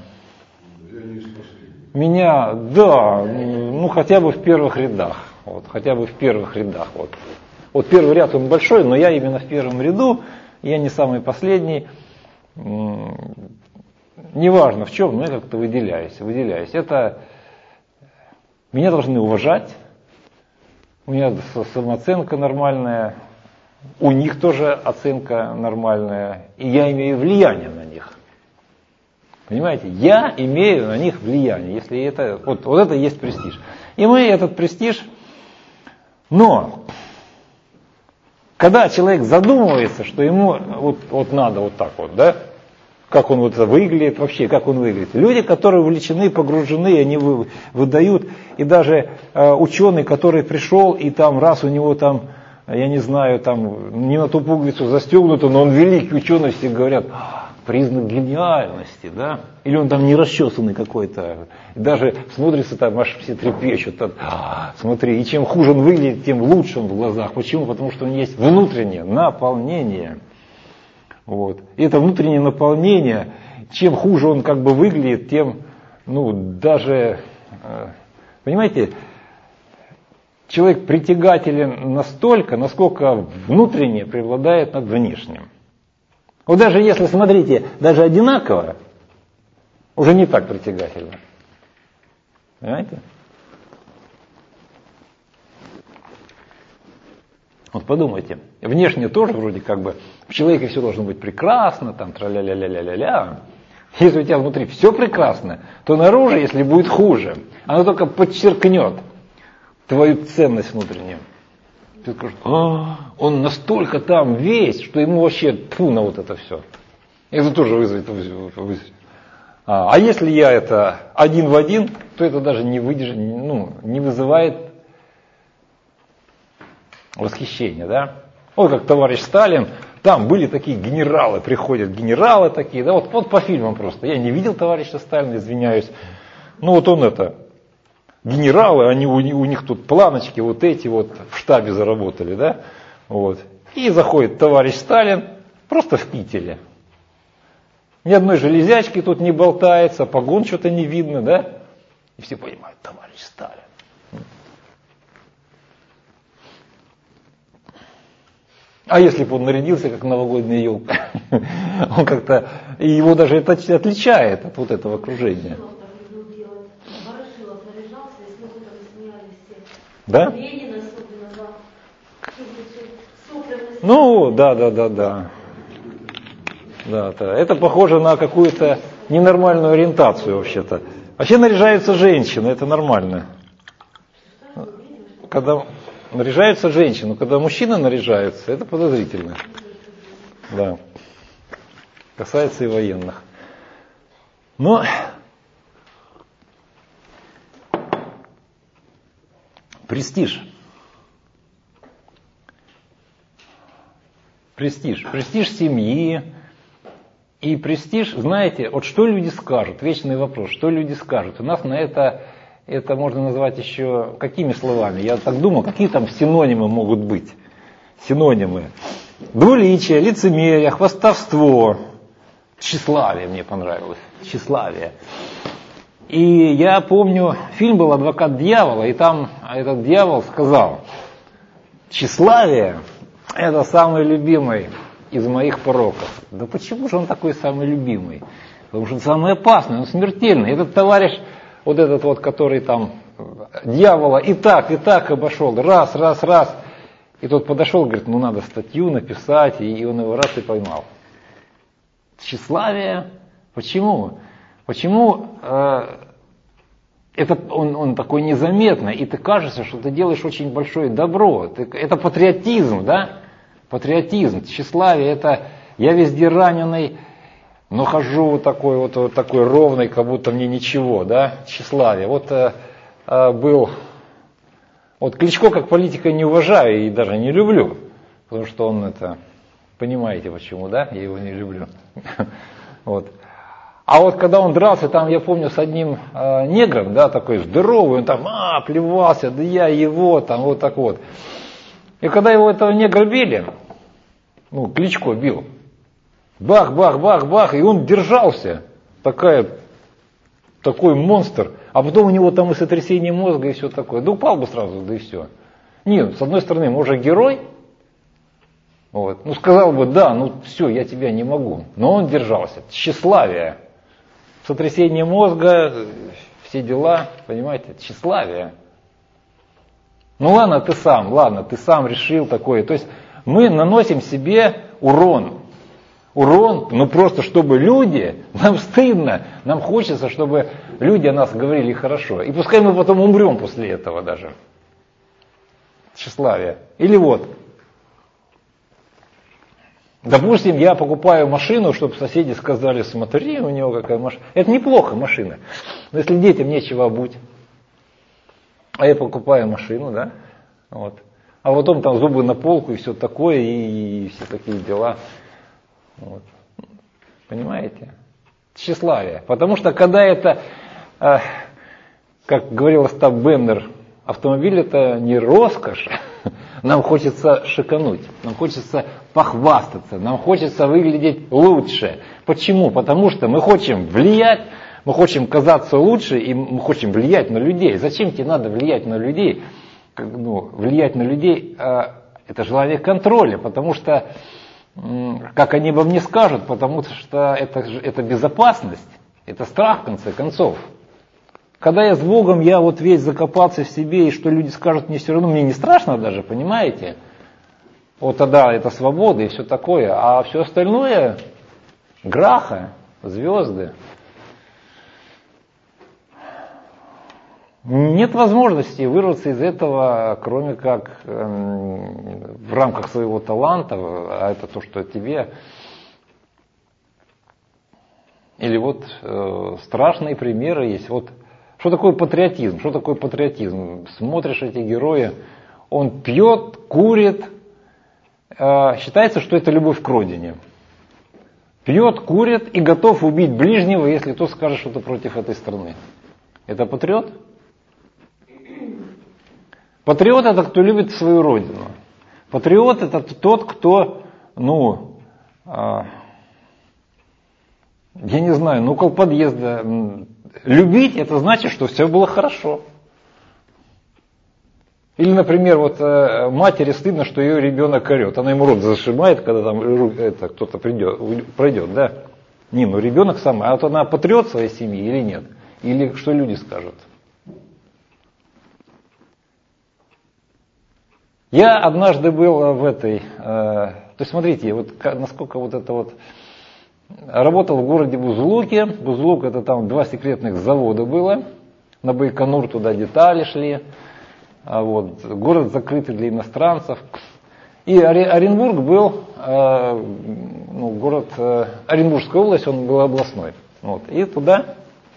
меня, да, ну хотя бы в первых рядах. Вот, хотя бы в первых рядах. Вот. Вот первый ряд он большой, но я именно в первом ряду, я не самый последний. неважно в чем, но я как-то выделяюсь, выделяюсь. Это меня должны уважать, у меня самооценка нормальная, у них тоже оценка нормальная, и я имею влияние на них. Понимаете, я имею на них влияние, если это, вот, вот это и есть престиж. И мы этот престиж, но когда человек задумывается, что ему вот, вот надо вот так вот, да, как он вот выглядит, вообще, как он выглядит. Люди, которые увлечены, погружены, они вы, выдают, и даже э, ученый, который пришел, и там раз у него там, я не знаю, там не на ту пуговицу застегнуто, но он великий ученый, все говорят, признак гениальности, да, или он там не расчесанный какой-то, даже смотрится там, аж все трепещут, там, смотри, и чем хуже он выглядит, тем лучше он в глазах. Почему? Потому что у него есть внутреннее наполнение. Вот. И это внутреннее наполнение, чем хуже он как бы выглядит, тем, ну, даже, понимаете, человек притягателен настолько, насколько внутреннее преобладает над внешним. Вот даже если, смотрите, даже одинаково, уже не так притягательно. Понимаете? Вот подумайте, внешне тоже вроде как бы в человеке все должно быть прекрасно, там тра-ля-ля-ля-ля-ля-ля. Если у тебя внутри все прекрасно, то наружу, если будет хуже, оно только подчеркнет твою ценность внутреннюю. Ты скажешь, а, он настолько там весь, что ему вообще тьфу на вот это все. Это тоже вызовет. вызовет. А, а если я это один в один, то это даже не, выдерж... ну, не вызывает восхищения. Да? Вот как товарищ Сталин, там были такие генералы, приходят генералы такие, да, вот, вот по фильмам просто. Я не видел товарища Сталина, извиняюсь. Ну вот он это... Генералы, они, у, у них тут планочки вот эти вот в штабе заработали, да, вот. И заходит товарищ Сталин просто в кителе. Ни одной железячки тут не болтается, погон что-то не видно, да. И все понимают, товарищ Сталин. А если бы он нарядился, как новогодняя елка, он как-то, его даже это отличает от вот этого окружения. Да? Ну, да, да, да, да. Да, да. Это похоже на какую-то ненормальную ориентацию вообще-то. Вообще наряжаются женщины, это нормально. Когда наряжаются женщины, когда мужчины наряжаются, это подозрительно. Да. Касается и военных. Но престиж. Престиж. Престиж семьи. И престиж, знаете, вот что люди скажут, вечный вопрос, что люди скажут. У нас на это, это можно назвать еще какими словами? Я так думал, какие там синонимы могут быть. Синонимы. Двуличие, лицемерие, хвастовство, тщеславие мне понравилось. Тщеславие. И я помню, фильм был «Адвокат дьявола», и там этот дьявол сказал, тщеславие – это самый любимый из моих пороков. Да почему же он такой самый любимый? Потому что он самый опасный, он смертельный. Этот товарищ, вот этот вот, который там дьявола и так, и так обошел, раз, раз, раз. И тот подошел, говорит, ну надо статью написать, и он его раз и поймал. Тщеславие. Почему? Почему э, это он, он такой незаметный, и ты кажется, что ты делаешь очень большое добро. Ты, это патриотизм, да? Патриотизм, тщеславие, это я везде раненый, но хожу вот такой вот, вот такой ровный, как будто мне ничего, да? Тщеславие. Вот э, э, был, вот Кличко как политика не уважаю и даже не люблю, потому что он это, понимаете почему, да? Я его не люблю. Вот. А вот когда он дрался, там, я помню, с одним э, негром, да, такой здоровый, он там, а, плевался, да я его, там, вот так вот. И когда его этого негра били, ну, Кличко бил, бах, бах, бах, бах, и он держался, такая, такой монстр, а потом у него там и сотрясение мозга, и все такое, да упал бы сразу, да и все. Нет, с одной стороны, может, герой, вот, ну, сказал бы, да, ну, все, я тебя не могу, но он держался, тщеславие. сотрясение мозга, все дела, понимаете, тщеславие. Ну ладно, ты сам, ладно, ты сам решил такое. То есть мы наносим себе урон. Урон, ну просто чтобы люди, нам стыдно, нам хочется, чтобы люди о нас говорили хорошо. И пускай мы потом умрем после этого даже. Тщеславие. Или вот, допустим, я покупаю машину, чтобы соседи сказали, смотри, у него какая машина. Это неплохо машина. Но если детям нечего обуть, а я покупаю машину, да, вот. А потом там зубы на полку и все такое, и, и все такие дела. Вот. Понимаете? Тщеславие. Потому что когда это, э, как говорил Остап Бендер, автомобиль это не роскошь, нам хочется шикануть, нам хочется похвастаться, нам хочется выглядеть лучше. Почему? Потому что мы хотим влиять, мы хотим казаться лучше, и мы хотим влиять на людей. Зачем тебе надо влиять на людей? Ну, влиять на людей э, это желание контроля, потому что как они обо мне скажут, потому что это, это безопасность, это страх в конце концов. Когда я с Богом, я вот весь закопался в себе, и что люди скажут, мне все равно, мне не страшно даже, понимаете? Вот тогда это свобода и все такое, а все остальное граха, звезды. Нет возможности вырваться из этого, кроме как э, в рамках своего таланта, а это то, что тебе. Или вот э, страшные примеры есть. Вот что такое патриотизм? Что такое патриотизм? Смотришь эти герои, он пьет, курит, э, считается, что это любовь к родине. Пьет, курит и готов убить ближнего, если тот скажет что-то против этой страны. Это патриот? Патриот это кто любит свою родину. Патриот это тот, кто, ну, а, я не знаю, ну около подъезда. Любить это значит, что все было хорошо. Или, например, вот матери стыдно, что ее ребенок орет. Она ему рот зашибает, когда там это, кто-то придет, пройдет, да? Не, ну ребенок сам, а вот она патриот своей семьи или нет? Или что люди скажут? Я однажды был в этой, э, то есть смотрите, вот насколько вот это вот, работал в городе Бузулуке. Бузулук это там два секретных завода было, на Байконур туда детали шли, а вот, город закрытый для иностранцев. И Оренбург был, э, ну, город, э, Оренбургская область, он был областной. Вот, и туда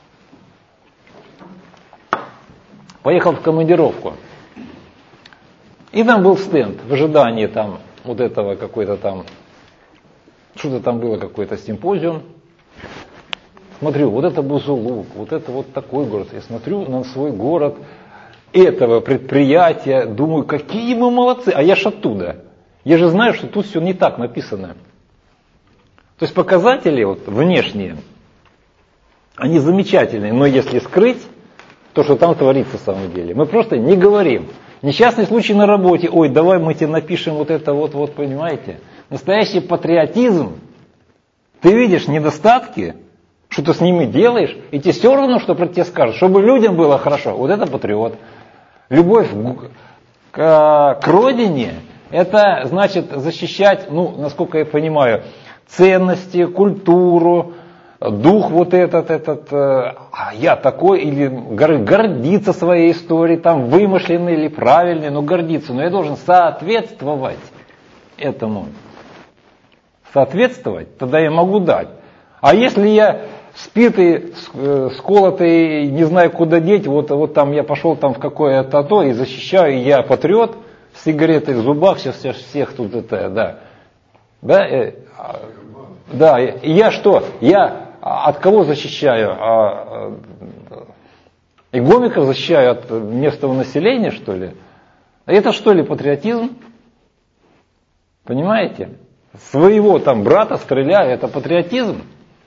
поехал в командировку. И там был стенд в ожидании там вот этого какой-то там, что-то там было, какой-то симпозиум. Смотрю, вот это Бузулук, вот это вот такой город. Я смотрю на свой город этого предприятия, думаю, какие мы молодцы, а я ж оттуда. Я же знаю, что тут все не так написано. То есть показатели вот, внешние, они замечательные, но если скрыть то, что там творится в самом деле, мы просто не говорим. Несчастный случай на работе, ой, давай мы тебе напишем вот это вот, вот, понимаете. Настоящий патриотизм. Ты видишь недостатки, что ты с ними делаешь, и тебе все равно, что про тебя скажут, чтобы людям было хорошо. Вот это патриот. Любовь к, к родине, это значит защищать, ну, насколько я понимаю, ценности, культуру, дух вот этот, этот, а я такой, или гордиться своей историей, там вымышленной или правильной, но гордиться, но я должен соответствовать этому. Соответствовать, тогда я могу дать. А если я спитый, сколотый, не знаю куда деть, вот, вот там я пошел там в какое-то то и защищаю, и я патриот, с сигаретой в зубах, сейчас всех, всех тут это, да. Да, э, да, и я что? Я от кого защищаю? А, и гомиков защищаю от местного населения, что ли? Это что ли патриотизм? Понимаете? Своего там брата стреляю, это патриотизм.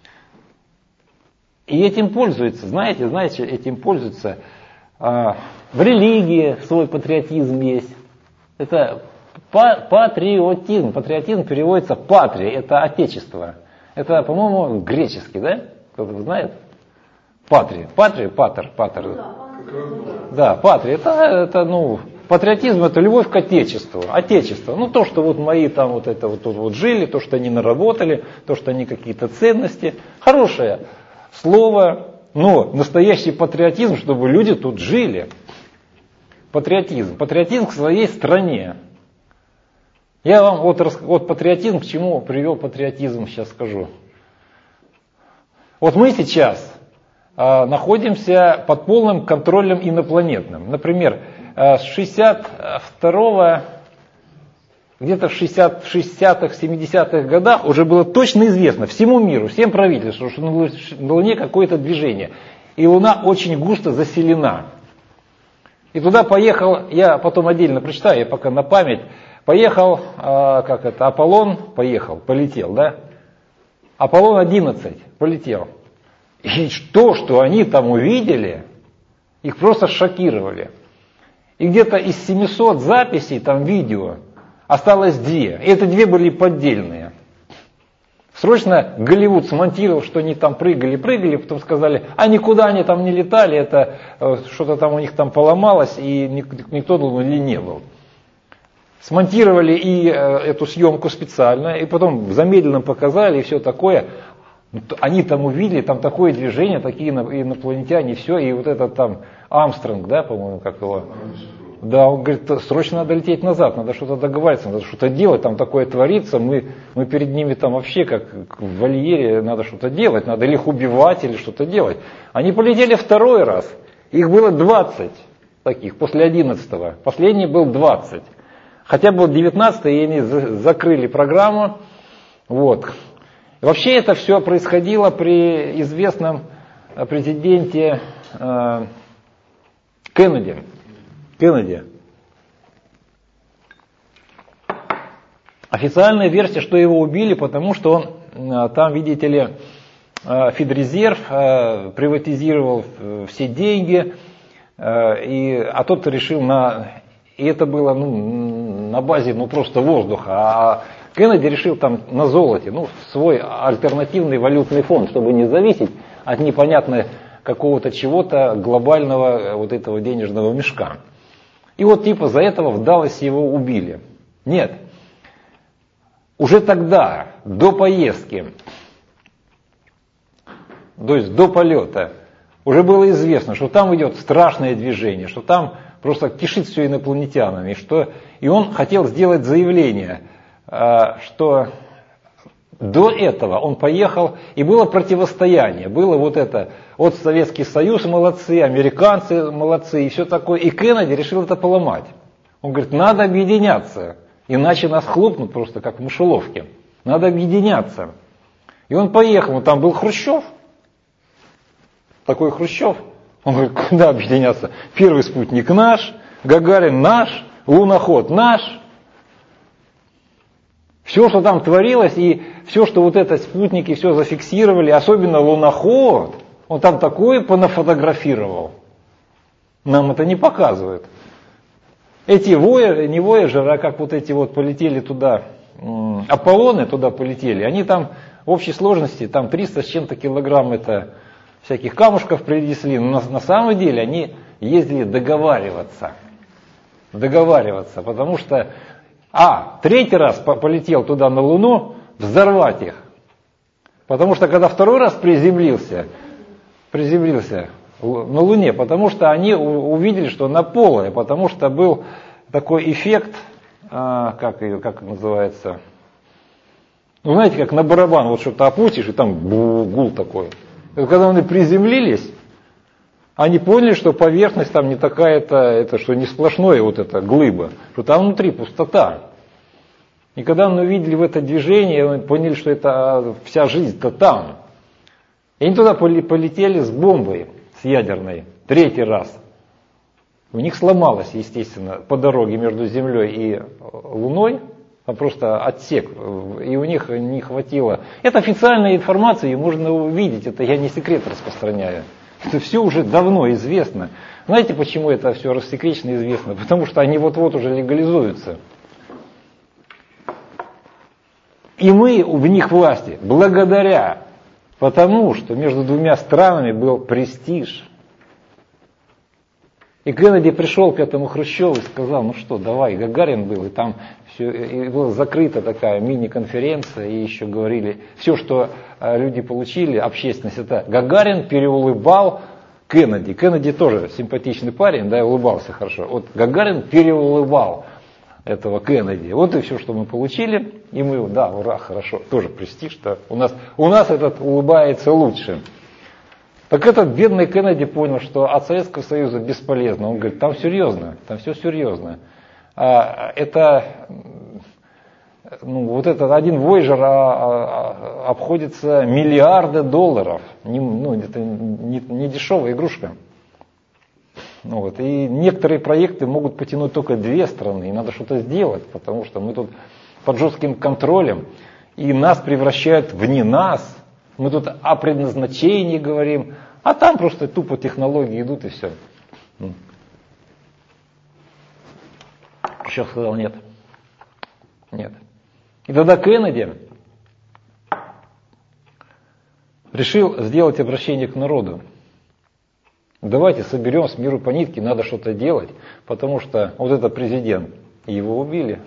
И этим пользуются, знаете, знаете, этим пользуются. А, в религии свой патриотизм есть. Это патриотизм. Патриотизм переводится патрия, это отечество. Это, по-моему, греческий, да? Кто-то знает? Патри, патри, патер, патер. Да, патри, это, это, ну, патриотизм это любовь к отечеству, отечество. Ну, то, что вот мои там вот это вот тут вот жили, то, что они наработали, то, что они какие-то ценности. Хорошее слово, но настоящий патриотизм, чтобы люди тут жили. Патриотизм. Патриотизм к своей стране. Я вам вот, вот патриотизм, к чему привел патриотизм, сейчас скажу. Вот мы сейчас э, находимся под полным контролем инопланетным. Например, э, с шестьдесят второго, где-то в шестидесятых, семидесятых годах уже было точно известно всему миру, всем правительствам, что на Луне какое-то движение. И Луна очень густо заселена. И туда поехал, я потом отдельно прочитаю, я пока на память, поехал, э, как это, Аполлон, поехал, полетел, да? Аполлон одиннадцать полетел. И то, что они там увидели, их просто шокировали. И где-то из семисот записей, там видео, осталось две. И это две были поддельные. Срочно Голливуд смонтировал, что они там прыгали-прыгали, потом сказали, а никуда они там не летали, это что-то там у них там поломалось, и никто на Луне не был. Смонтировали и эту съемку специально, и потом в замедленном показали, и все такое. Они там увидели, там такое движение, такие инопланетяне, все, и вот этот там Армстронг, да, по-моему, как его. Да, он говорит, срочно надо лететь назад, надо что-то договариваться, надо что-то делать, там такое творится, мы, мы перед ними там вообще как в вольере, надо что-то делать, надо или их убивать, или что-то делать. Они полетели второй раз, их было двадцать таких, после одиннадцатого, последний был двадцать. Хотя был девятнадцатый, и они закрыли программу. Вот. Вообще это все происходило при известном президенте э, Кеннеди. Кеннеди. Официальная версия, что его убили, потому что он там, видите ли, Федрезерв приватизировал все деньги, и, а тот решил на... И это было ну, на базе ну, просто воздуха. А Кеннеди решил там на золоте, ну, свой альтернативный валютный фонд, чтобы не зависеть от непонятно какого-то чего-то глобального вот этого денежного мешка. И вот типа за этого в Далласе его убили. Нет. Уже тогда, до поездки, то есть до полета, уже было известно, что там идет страшное движение, что там просто кишит все инопланетянами. Что... И он хотел сделать заявление, что до этого он поехал, и было противостояние, было вот это, вот Советский Союз молодцы, американцы молодцы, и все такое. И Кеннеди решил это поломать. Он говорит, надо объединяться, иначе нас хлопнут просто как в мышеловке. Надо объединяться. И он поехал, там был Хрущев, такой Хрущев. Он говорит, куда объединяться? Первый спутник наш, Гагарин наш, луноход наш. Все, что там творилось, и все, что вот это спутники все зафиксировали, особенно луноход, он там такое понафотографировал. Нам это не показывают. Эти Voyager, не Voyager, а как вот эти вот полетели туда, Аполлоны туда полетели, они там в общей сложности там триста с чем-то килограмм это всяких камушков привезли, но на, на самом деле они ездили договариваться. Договариваться, потому что А, третий раз полетел туда на Луну, взорвать их. Потому что когда второй раз приземлился, приземлился на Луне, потому что они увидели, что она полая, потому что был такой эффект, как, как называется, ну знаете, как на барабан, вот что-то опустишь, и там гул такой. И когда они приземлились, они поняли, что поверхность там не такая-то, это что не сплошное вот это глыба, что там внутри пустота. И когда мы увидели в это движение, мы поняли, что это вся жизнь-то там. И они туда полетели с бомбой, с ядерной, третий раз. У них сломалось, естественно, по дороге между Землей и Луной, там просто отсек, и у них не хватило. Это официальная информация, ее можно увидеть, это я не секрет распространяю. Это все уже давно известно. Знаете, почему это все рассекречено известно? Потому что они вот-вот уже легализуются. И мы в них власти, благодаря Потому что между двумя странами был престиж. И Кеннеди пришел к этому Хрущеву и сказал, ну что, давай, Гагарин был, и там все, и была закрыта такая мини-конференция, и еще говорили, все, что люди получили, общественность, это Гагарин переулыбал Кеннеди. Кеннеди тоже симпатичный парень, да, и улыбался хорошо. Вот Гагарин переулыбал этого Кеннеди. Вот и все, что мы получили, и мы, да, ура, хорошо, тоже престиж, да, у нас, у нас этот улыбается лучше. Так этот бедный Кеннеди понял, что от Советского Союза бесполезно. Он говорит, там серьезно, там все серьезно. А, это, ну, вот этот один Voyager а, а, обходится миллиарды долларов. Не, ну, это не, не дешевая игрушка. Ну, вот. И некоторые проекты могут потянуть только две страны, и надо что-то сделать, потому что мы тут под жестким контролем, и нас превращают в не нас. Мы тут о предназначении говорим, а там просто тупо технологии идут и все. Сейчас сказал нет. Нет. И тогда Кеннеди решил сделать обращение к народу. Давайте соберем с миру по нитке, надо что-то делать, потому что вот этот президент, его убили.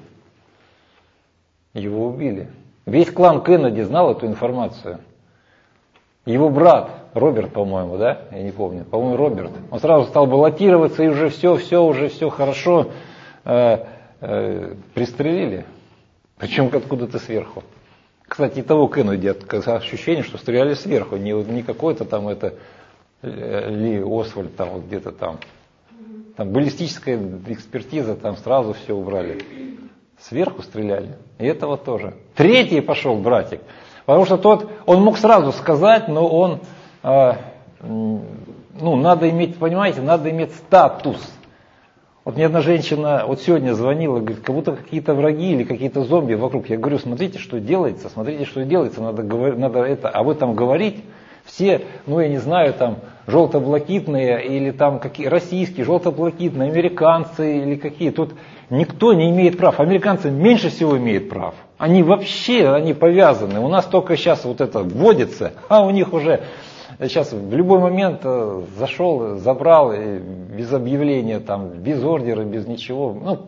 Его убили. Весь клан Кеннеди знал эту информацию. Его брат, Роберт, по-моему, да, я не помню, по-моему, Роберт, он сразу стал баллотироваться, и уже все, все, уже все хорошо, э, э, пристрелили, причем откуда-то сверху. Кстати, и того Кеннеди, ощущение, что стреляли сверху, не, не какой-то там это Ли Освальд, там вот где-то там, там баллистическая экспертиза, там сразу все убрали, сверху стреляли, и этого тоже. Третий пошел братик. Потому что тот, он мог сразу сказать, но он, э, ну, надо иметь, понимаете, надо иметь статус. Вот мне одна женщина вот сегодня звонила, говорит, как будто какие-то враги или какие-то зомби вокруг. Я говорю, смотрите, что делается, смотрите, что делается, надо, говор, надо это, об этом говорить. Все, ну, я не знаю, там, желто-блакитные или там какие, российские, желто-блакитные, американцы или какие. Тут никто не имеет прав. Американцы меньше всего имеют прав. Они вообще, они повязаны. У нас только сейчас вот это вводится, а у них уже сейчас в любой момент зашел, забрал, без объявления, там, без ордера, без ничего. Ну,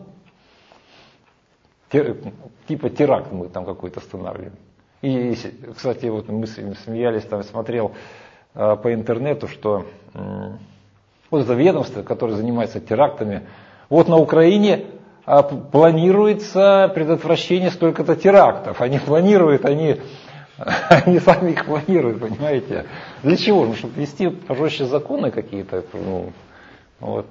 тер, типа теракт мы там какой-то останавливаем. И, кстати, вот мы смеялись, там, смотрел э, по интернету, что э, вот это ведомство, которое занимается терактами, вот на Украине э, планируется предотвращение столько-то терактов. Они планируют, они, они сами их планируют, понимаете. Для чего? Ну, чтобы ввести пожестче законы какие-то. Ну, вот.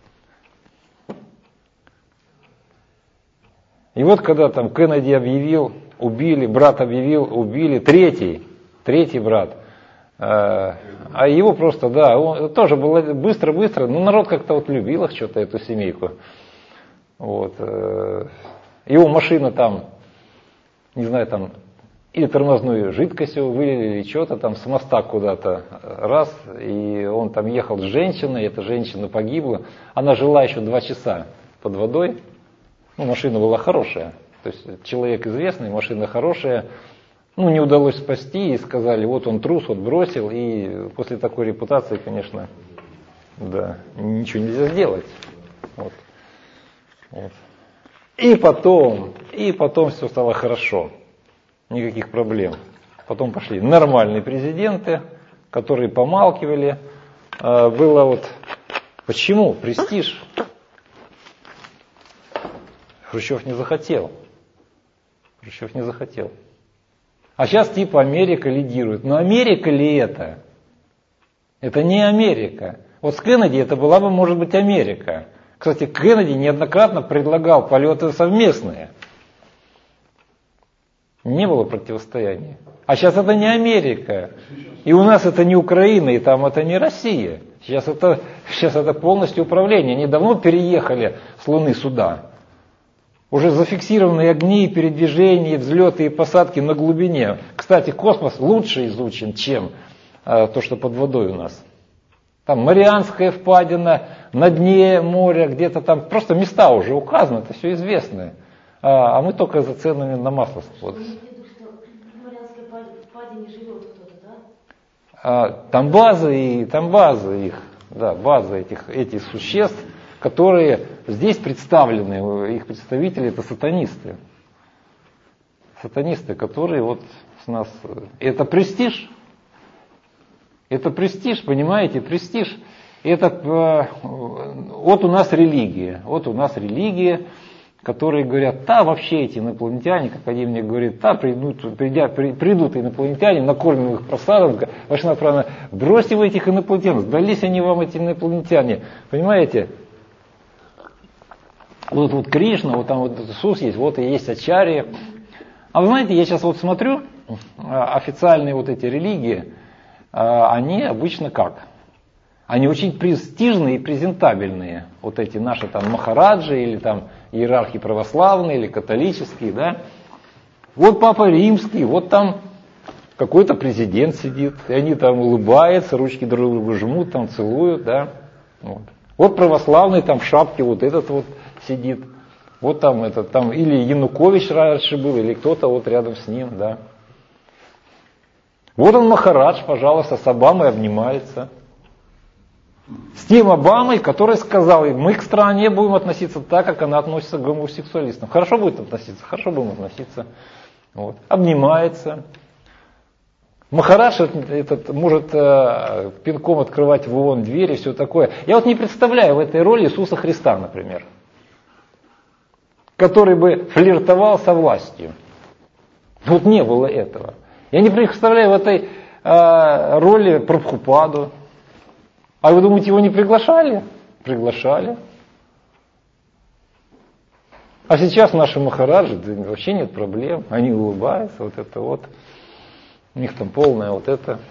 И вот когда там Кеннеди объявил, убили, брат объявил, убили, третий, третий брат, э, а его просто, да, он тоже было быстро-быстро, ну народ как-то вот любил их что-то, эту семейку. Вот, э, его машина там, не знаю, там, или тормозную жидкость его вылили, или что-то там с моста куда-то, раз, и он там ехал с женщиной, эта женщина погибла, она жила еще два часа под водой. Ну, машина была хорошая, то есть человек известный, машина хорошая, ну, не удалось спасти, и сказали, вот он трус, вот бросил, и после такой репутации, конечно, да, ничего нельзя сделать. Вот. Вот. И потом, и потом все стало хорошо, никаких проблем. Потом пошли нормальные президенты, которые помалкивали, было вот, почему? Престиж. Хрущев не захотел. Хрущев не захотел. А сейчас типа Америка лидирует. Но Америка ли это? Это не Америка. Вот с Кеннеди это была бы, может быть, Америка. Кстати, Кеннеди неоднократно предлагал полеты совместные. Не было противостояния. А сейчас это не Америка. И у нас это не Украина, и там это не Россия. Сейчас это, сейчас это полностью управление. Они давно переехали с Луны сюда. Уже зафиксированные огни, передвижения, взлеты и посадки на глубине. Кстати, космос лучше изучен, чем э, то, что под водой у нас. Там Марианская впадина, на дне моря, где-то там, просто места уже указаны, это все известно. А, а мы только за ценами на масло. Вот. В Марианской впадине живет кто-то, да? А, там база и там база их, да, база этих, этих существ, которые здесь представлены, их представители это сатанисты. Сатанисты, которые вот с нас... Это престиж. Это престиж, понимаете, престиж. Это вот у нас религия. Вот у нас религия, которые говорят, да, вообще эти инопланетяне, как один мне говорит, да, придут, придя, при, придут инопланетяне, накормим их просадом, ваша правильно, бросьте вы этих инопланетян, сдались они вам, эти инопланетяне. Понимаете? Вот, вот Кришна, вот там вот Иисус есть, вот и есть Ачарья. А вы знаете, я сейчас вот смотрю, официальные вот эти религии, они обычно как? Они очень престижные и презентабельные. Вот эти наши там махараджи или там иерархи православные или католические, да. Вот Папа Римский, вот там какой-то президент сидит, и они там улыбаются, ручки друг другу жмут, там целуют, да. Вот, вот православный там в шапке вот этот вот сидит. Вот там этот, там или Янукович раньше был, или кто-то вот рядом с ним, да. Вот он Махарадж, пожалуйста, с Обамой обнимается. С тем Обамой, который сказал, мы к стране будем относиться так, как она относится к гомосексуалистам. Хорошо будет относиться, хорошо будем относиться. Вот. Обнимается. Махарадж этот, этот может э, пинком открывать в ООН двери и все такое. Я вот не представляю в этой роли Иисуса Христа, например, который бы флиртовал со властью. Вот не было этого. Я не представляю в этой э, роли Прабхупаду. А вы думаете, его не приглашали? Приглашали. А сейчас наши махараджи, да, вообще нет проблем. Они улыбаются, вот это вот. У них там полное вот это.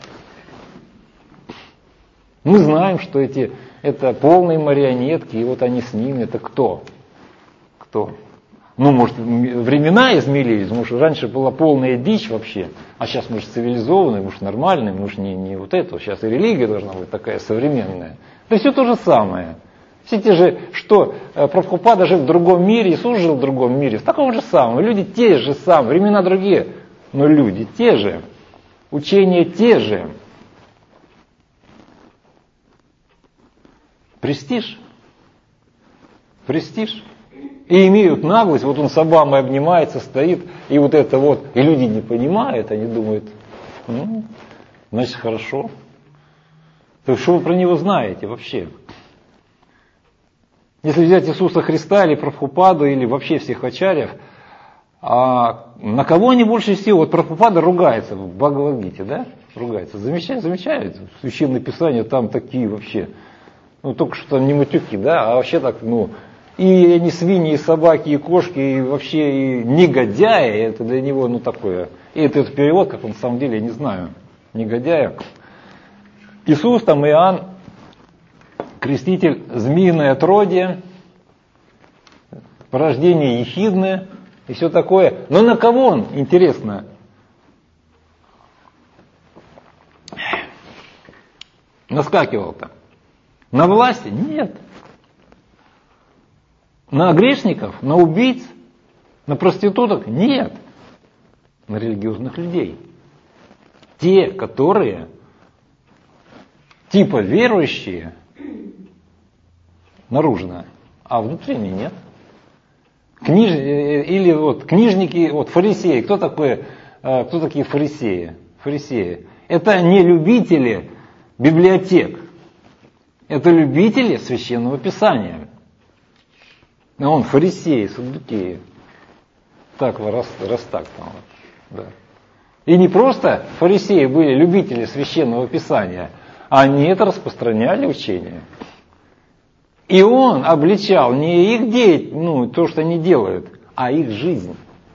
Мы знаем, что эти, это полные марионетки, и вот они с ними. Это кто? Кто? Ну, может, времена изменились, может, раньше была полная дичь вообще, а сейчас, может, цивилизованная, может, нормальная, может, не, не вот это. Сейчас и религия должна быть такая современная. Да все то же самое. Все те же, что Прабхупада жил в другом мире, Иисус жил в другом мире, в таком же самом. Люди те же самые, времена другие, но люди те же, учения те же. Престиж. Престиж. И имеют наглость, вот он с Обамой обнимается, стоит, и вот это вот, и люди не понимают, они думают, ну, значит, хорошо. Так что вы про него знаете вообще? Если взять Иисуса Христа или Прабхупаду, или вообще всех ачарьев, а на кого они больше всего? Вот Прабхупада ругается в Бхагавад-гите, да? Ругается. Замечает, замечает. Священное Писание там такие вообще, ну, только что не матюки, да, а вообще так, ну, и они свиньи, и собаки, и кошки, и вообще и негодяи, это для него, ну, такое. И это, это перевод, как он на самом деле, я не знаю, негодяя. Иисус, там, Иоанн, креститель, змеиное отродье, порождение ехидное и все такое. Но на кого он, интересно, наскакивал-то? На власти? Нет. На грешников, на убийц, на проституток? Нет. На религиозных людей. Те, которые типа верующие наружно, а внутренне нет. Книж... Или вот книжники, вот фарисеи. Кто, такой, кто такие фарисеи? Фарисеи. Это не любители библиотек. Это любители священного писания. А он фарисеи, саддукеи. Так, раз, раз так там. Да. И не просто фарисеи были любители священного писания, а они это распространяли учение. И он обличал не их деятельность, ну, то, что они делают, а их жизнь.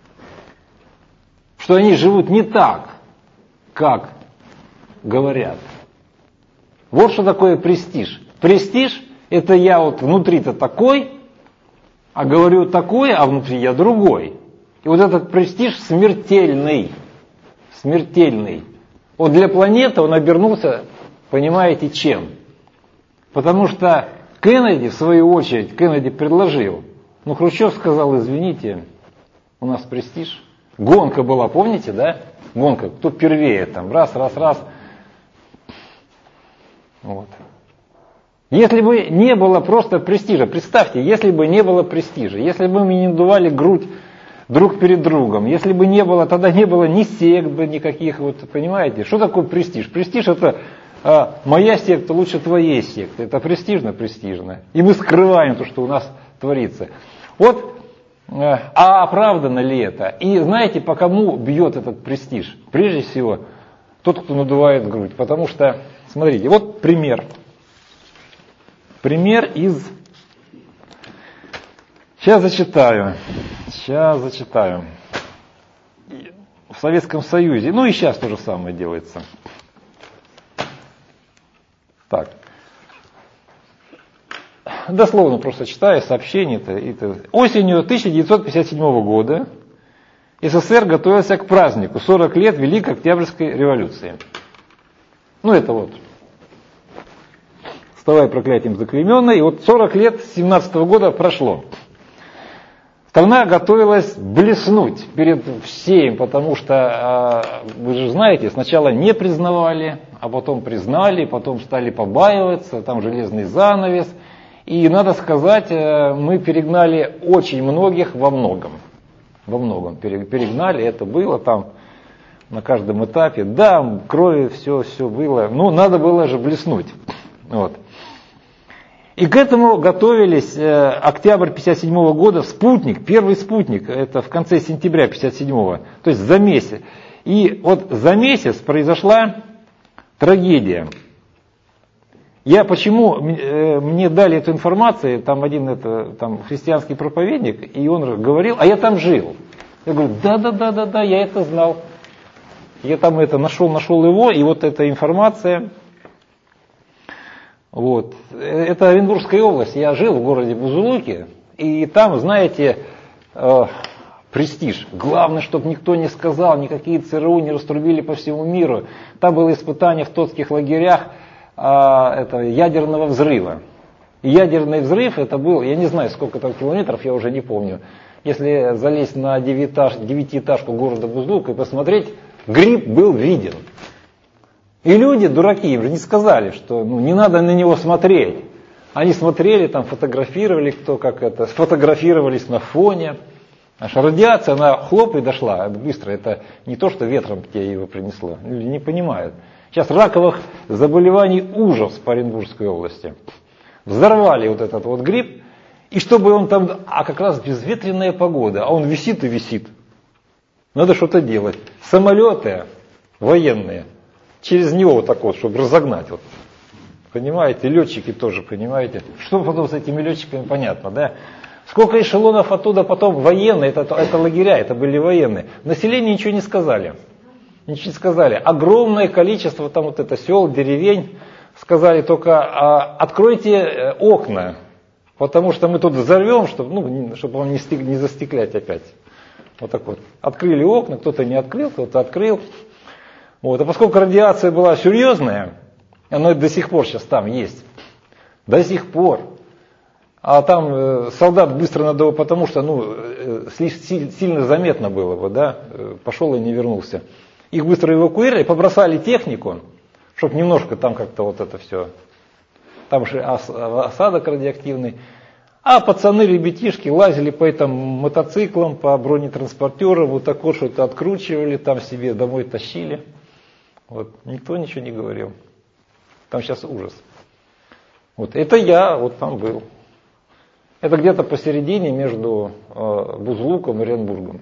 Что они живут не так, как говорят. Вот что такое престиж. Престиж – это я вот внутри-то такой, а говорю такое, а внутри я другой. И вот этот престиж смертельный. Смертельный. Вот для планеты он обернулся, понимаете, чем? Потому что Кеннеди, в свою очередь, Кеннеди предложил. Ну, Хрущев сказал, извините, у нас престиж. Гонка была, помните, да? Гонка, кто первее там, раз, раз, раз. Вот. Если бы не было просто престижа, представьте, если бы не было престижа, если бы мы не надували грудь друг перед другом, если бы не было, тогда не было ни сект бы никаких, вот, понимаете, что такое престиж? Престиж это а, моя секта лучше твоей секты, это престижно-престижно, и мы скрываем то, что у нас творится. Вот, а оправдано ли это? И знаете, по кому бьет этот престиж? Прежде всего, тот, кто надувает грудь, потому что, смотрите, вот пример. Пример из... Сейчас зачитаю. Сейчас зачитаю. В Советском Союзе, ну и сейчас то же самое делается. Так. Дословно просто читаю сообщение. -то, это. Осенью тысяча девятьсот пятьдесят седьмого года СССР готовился к празднику сорок лет Великой Октябрьской революции. Ну это вот. Вставай проклятием заклейменной. И вот сорок лет с семнадцатого года прошло. Страна готовилась блеснуть перед всем, потому что, вы же знаете, сначала не признавали, а потом признали, потом стали побаиваться, там железный занавес. И надо сказать, мы перегнали очень многих во многом. Во многом перегнали, это было там на каждом этапе. Да, крови, все, все было, но надо было же блеснуть. Вот. И к этому готовились э, октябрь пятьдесят седьмого года, спутник, первый спутник, это в конце сентября пятьдесят седьмого, то есть за месяц. И вот за месяц произошла трагедия. Я почему, э, мне дали эту информацию, там один это, там, христианский проповедник, и он говорил, а я там жил. Я говорю, да-да-да-да-да, я это знал. Я там это нашел, нашел его, и вот эта информация... Вот. Это Оренбургская область. Я жил в городе Бузулуке, и там, знаете, э, престиж. Главное, чтобы никто не сказал, никакие ЦРУ не раструбили по всему миру. Там было испытание в тотских лагерях э, это, ядерного взрыва. И ядерный взрыв, это был, я не знаю, сколько там километров, я уже не помню. Если залезть на девятиэтажку города Бузулук и посмотреть, гриб был виден. И люди, дураки, им же не сказали, что ну, не надо на него смотреть. Они смотрели, там фотографировали, кто как это, сфотографировались на фоне. Наша радиация, она хлоп и дошла быстро. Это не то, что ветром тебе его принесло. Люди не понимают. Сейчас раковых заболеваний ужас по Оренбургской области. Взорвали вот этот вот гриб. И чтобы он там, а как раз безветренная погода, а он висит и висит. Надо что-то делать. Самолеты военные. Через него вот так вот, чтобы разогнать. Вот. Понимаете, летчики тоже, понимаете. Что потом с этими летчиками, понятно, да? Сколько эшелонов оттуда потом военные, это, это лагеря, это были военные. Население ничего не сказали. Ничего не сказали. Огромное количество там вот это сел, деревень. Сказали только, а, откройте окна, потому что мы тут взорвем, чтобы, ну, чтобы он не, стек, не застеклять опять. Вот так вот. Открыли окна, кто-то не открыл, кто-то открыл. Вот. А поскольку радиация была серьезная, она до сих пор сейчас там есть, до сих пор, а там э, солдат быстро надо, потому что ну, э, сильно заметно было бы, да, э, пошел и не вернулся. Их быстро эвакуировали, побросали технику, чтобы немножко там как-то вот это все, там же ос, осадок радиоактивный. А пацаны, ребятишки лазили по этим мотоциклам, по бронетранспортерам, вот так вот что-то откручивали, там себе домой тащили. Вот. Никто ничего не говорил. Там сейчас ужас. Вот. Это я вот там был. Это где-то посередине между э, Бузулуком и Оренбургом.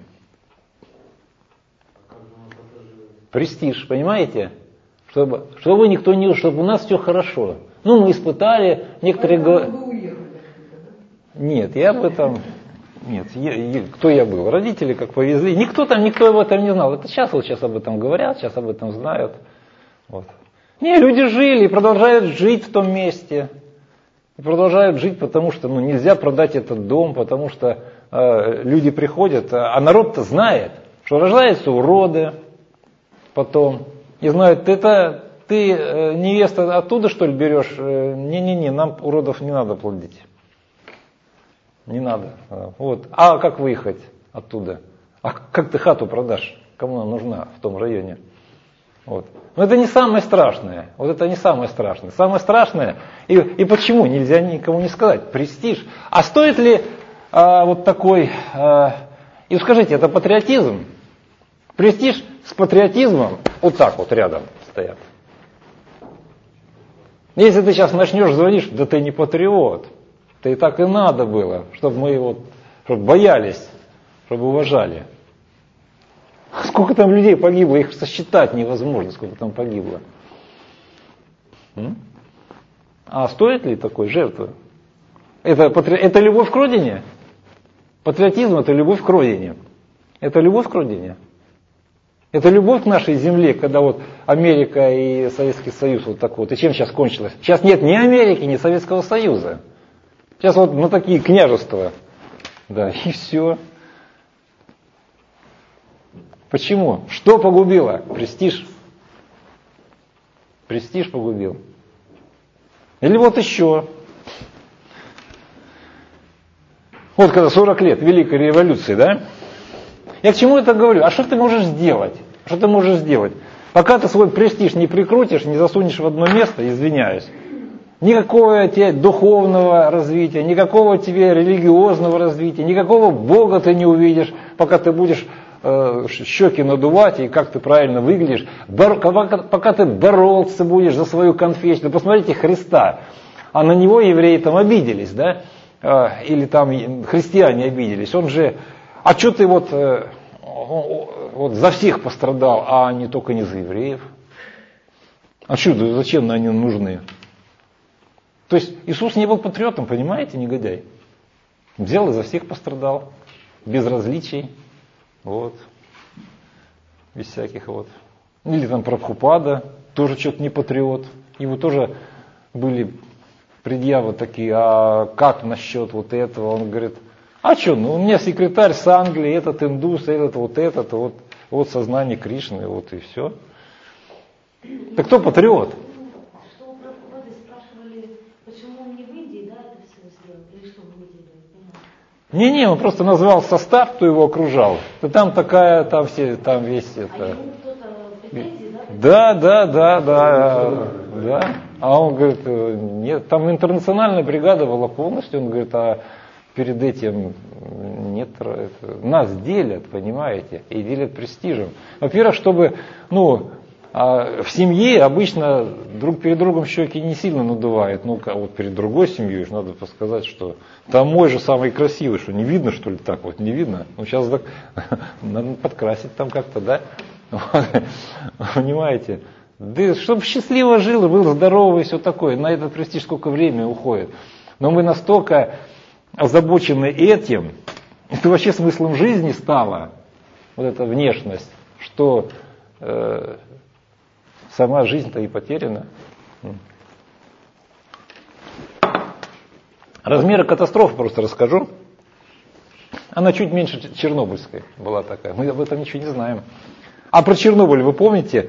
Престиж, понимаете? Чтобы, чтобы никто не... Чтобы у нас все хорошо. Ну, мы испытали, некоторые говорят... Нет, я об этом... Нет, я, я, кто я был? Родители как повезли. Никто там, никто об этом не знал. Это сейчас вот сейчас об этом говорят, сейчас об этом знают. Вот. Не, люди жили и продолжают жить в том месте. И продолжают жить, потому что ну, нельзя продать этот дом, потому что э, люди приходят, а народ-то знает, что рождаются уроды потом. И знают, это ты э, невеста оттуда что ли берешь? Э, не-не-не, нам уродов не надо плодить. Не надо. Вот. А как выехать оттуда? А как ты хату продашь? Кому она нужна в том районе? Вот. Но это не самое страшное. Вот это не самое страшное. Самое страшное, и, и почему, нельзя никому не сказать, престиж. А стоит ли а, вот такой, а, и скажите, это патриотизм? Престиж с патриотизмом вот так вот рядом стоят. Если ты сейчас начнешь звонить, да ты не патриот, то и так и надо было, чтобы мы вот, чтобы боялись, чтобы уважали. Сколько там людей погибло, их сосчитать невозможно, сколько там погибло. М? А стоит ли такой жертвы? Это, патри... это любовь к родине? Патриотизм — это любовь к родине. Это любовь к родине. Это любовь к нашей земле, когда вот Америка и Советский Союз вот так вот. И чем сейчас кончилось? Сейчас нет ни Америки, ни Советского Союза. Сейчас вот ну, такие княжества. Да, и все. Почему? Что погубило? Престиж. Престиж погубил. Или вот еще. Вот когда сорок лет Великой революции, да? Я к чему это говорю? А что ты можешь сделать? Что ты можешь сделать? Пока ты свой престиж не прикрутишь, не засунешь в одно место, извиняюсь, никакого тебе духовного развития, никакого тебе религиозного развития, никакого Бога ты не увидишь, пока ты будешь э, щеки надувать и как ты правильно выглядишь. Бор, пока, пока ты бороться будешь за свою конфессию. Посмотрите Христа, а на него евреи там обиделись, да? Э, или там христиане обиделись. Он же, а что ты вот, э, вот за всех пострадал, а не только не за евреев? А что, зачем они нужны? То есть Иисус не был патриотом, понимаете, негодяй? Взял и за всех пострадал, без различий, вот, без всяких вот. Или там Прабхупада, тоже что-то не патриот, его тоже были предъявы такие, а как насчет вот этого? Он говорит, а что, ну у меня секретарь с Англии, этот индус, этот вот этот, вот, вот сознание Кришны, вот и все. Так кто патриот? Не-не, он просто назвал состав, кто его окружал. Да там такая, там все, там весь это. Да, да, да, да, да. А он говорит, нет, там интернациональная бригада была полностью. Он говорит, а перед этим нет, это, нас делят, понимаете, и делят престижем. Во-первых, чтобы, ну, а в семье обычно друг перед другом щеки не сильно надувают. Ну, вот перед другой семьей надо сказать, что там мой же самый красивый, что не видно, что ли, так вот, не видно. Ну, сейчас так, надо подкрасить там как-то, да? Понимаете? Да, чтобы счастливо жил, был здоровый и все такое. На этот престиж сколько времени уходит. Но мы настолько озабочены этим, это вообще смыслом жизни стало, вот эта внешность, что э, сама жизнь-то и потеряна. Размеры катастрофы просто расскажу. Она чуть меньше Чернобыльской была такая. Мы об этом ничего не знаем. А про Чернобыль вы помните?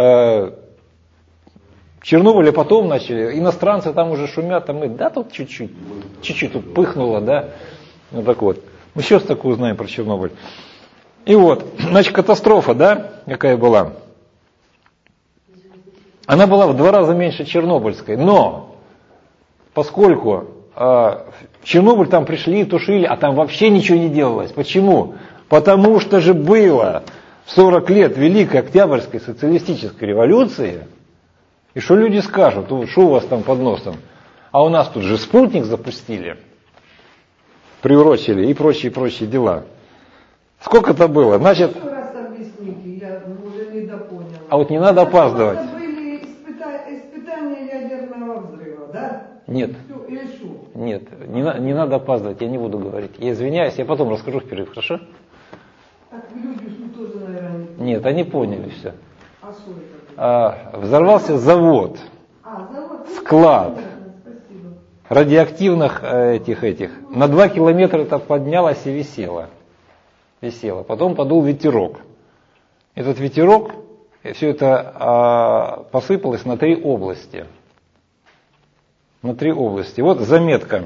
Чернобыль потом начали. Иностранцы там уже шумят, а мы, да, тут чуть-чуть. Чуть-чуть тут пыхнуло, да. Вот так вот. Мы сейчас такое узнаем про Чернобыль. И вот, значит, катастрофа, да, какая была? Она была в два раза меньше Чернобыльской. Но, поскольку э, Чернобыль там пришли, тушили, а там вообще ничего не делалось. Почему? Потому что же было сорок лет Великой Октябрьской социалистической революции. И что люди скажут, что у вас там под носом? А у нас тут же спутник запустили, приурочили и прочие-прочие дела. Сколько это было? Значит, еще раз объясните, я уже не допоняла. А вот не надо опаздывать. Это были испыта... испытания ядерного взрыва, да? Нет. Или что? Нет, не, на, не надо опаздывать, я не буду говорить. Я извиняюсь, я потом расскажу в перерыв, хорошо? Так люди тоже, наверное, не... Нет, они поняли все. А что это? А, взорвался завод, а, завод. склад Спасибо. радиоактивных этих этих. На два километра это поднялось и висело. Висело. Потом подул ветерок. Этот ветерок, все это а, посыпалось на три области. На три области. Вот заметка.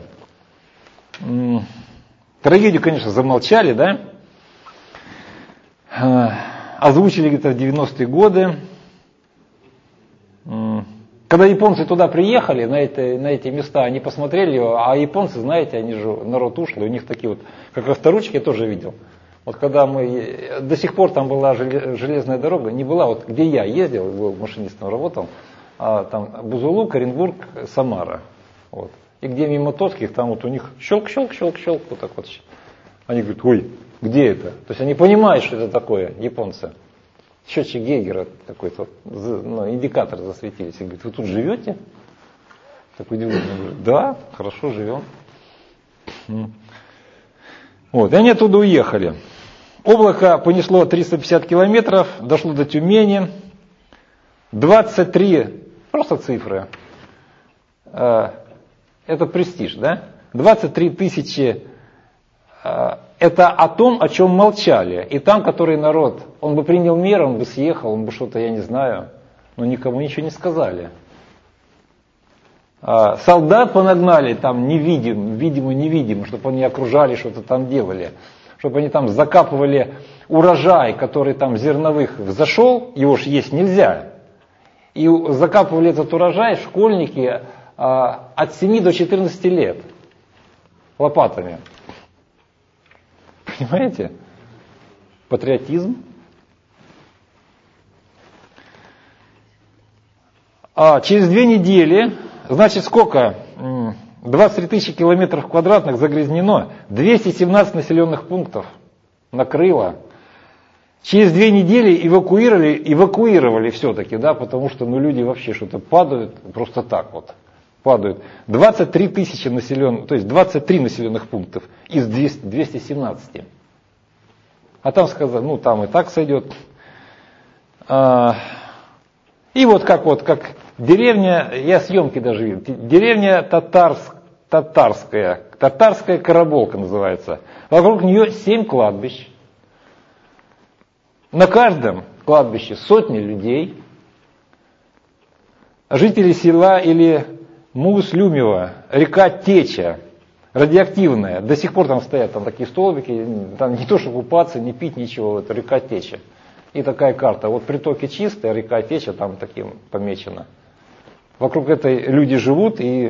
Трагедию, конечно, замолчали, да? Озвучили где-то в девяностые годы. Когда японцы туда приехали, на эти, на эти места, они посмотрели, а японцы, знаете, они же народ ушлый, у них такие вот, как авторучки, я тоже видел. Вот когда мы, до сих пор там была железная дорога, не была, вот где я ездил, был машинистом, работал, а там Бузулук, Оренбург, Самара. Вот. И где мимо Тотских, там вот у них щелк, щелк, щелк, щелк, вот так вот. Они говорят, ой, где это? То есть они понимают, что это такое, японцы. Счетчик Гейгера какой-то, ну, индикатор засветились. И говорит, вы тут живете? Так удивленно. Говорит, да, хорошо живем. Вот, и они оттуда уехали. Облако понесло триста пятьдесят километров, дошло до Тюмени. двадцать три, просто цифры. Это престиж, да? двадцать три тысячи. Это о том, о чем молчали. И там, который народ, он бы принял меры, он бы съехал, он бы что-то, я не знаю, но никому ничего не сказали. Солдат понагнали там невидим, видимо-невидимо, чтобы они окружали, что-то там делали. Чтобы они там закапывали урожай, который там зерновых взошел, его же есть нельзя. И закапывали этот урожай школьники от семи до четырнадцати лет лопатами. Понимаете? Патриотизм. А через две недели, значит, сколько? двадцать три тысячи километров квадратных загрязнено, двести семнадцать населенных пунктов накрыло. Через две недели эвакуировали, эвакуировали все-таки, да, потому что ну, люди вообще что-то падают, просто так вот. Падают. двадцать три тысячи населенных, то есть двадцать три населенных пунктов из двухсот семнадцати. А там сказали, ну там и так сойдет. А, и вот как вот, как деревня, я съемки даже видел, деревня Татарск, Татарская, Татарская Караболка называется. Вокруг нее семь кладбищ. На каждом кладбище сотни людей. Жители села или Муслюмева, река Теча, радиоактивная, до сих пор там стоят там такие столбики, там не то что купаться, не пить, ничего, это река Теча. И такая карта, вот притоки чистые, река Теча там таким помечена. Вокруг этой люди живут и,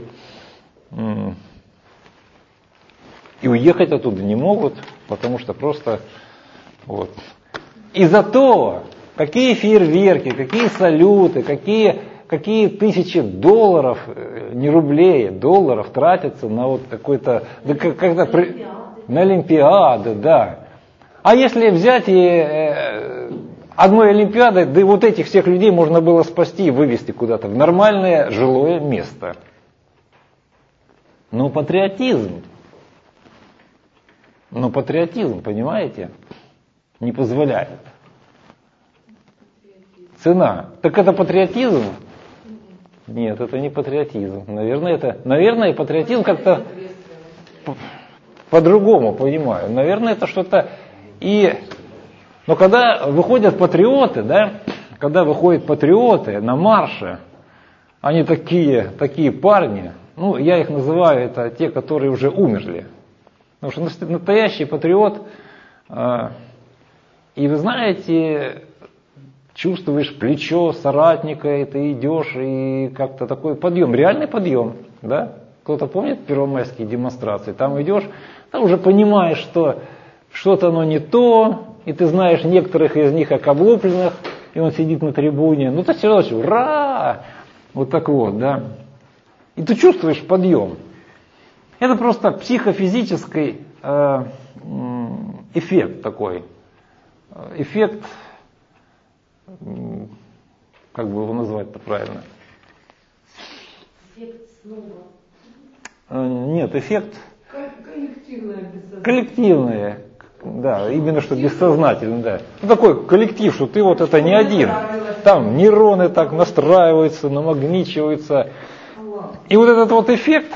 и уехать оттуда не могут, потому что просто вот. И зато какие фейерверки, какие салюты, какие... Какие тысячи долларов, не рублей, долларов тратятся на вот какой-то, да, когда, при, на Олимпиады, да. А если взять и э, одной Олимпиадой, да и вот этих всех людей можно было спасти и вывести куда-то в нормальное жилое место. Но патриотизм, но патриотизм, понимаете, не позволяет. Цена. Так это патриотизм? Нет, это не патриотизм. Наверное, это, наверное, патриотизм как-то по-другому понимаю. Наверное, это что-то и... Но когда выходят патриоты, да, когда выходят патриоты на марше, они такие, такие парни, ну, я их называю, это те, которые уже умерли. Потому что настоящий патриот, э, и вы знаете... Чувствуешь плечо соратника, и ты идешь, и как-то такой подъем, реальный подъем, да? Кто-то помнит первомайские демонстрации? Там идешь, там уже понимаешь, что что-то оно не то, и ты знаешь некоторых из них как облупленных, и он сидит на трибуне, ну ты все равно, ура! Вот так вот, да? И ты чувствуешь подъем. Это просто психофизический э, эффект такой, эффект... Как бы его назвать-то правильно? Эффект снова. Нет, эффект... Коллективное бессознательное. Коллективное, да, именно что бессознательно, да. Ну, такой коллектив, что ты вот это не один. Там нейроны так настраиваются, намагничиваются. И вот этот вот эффект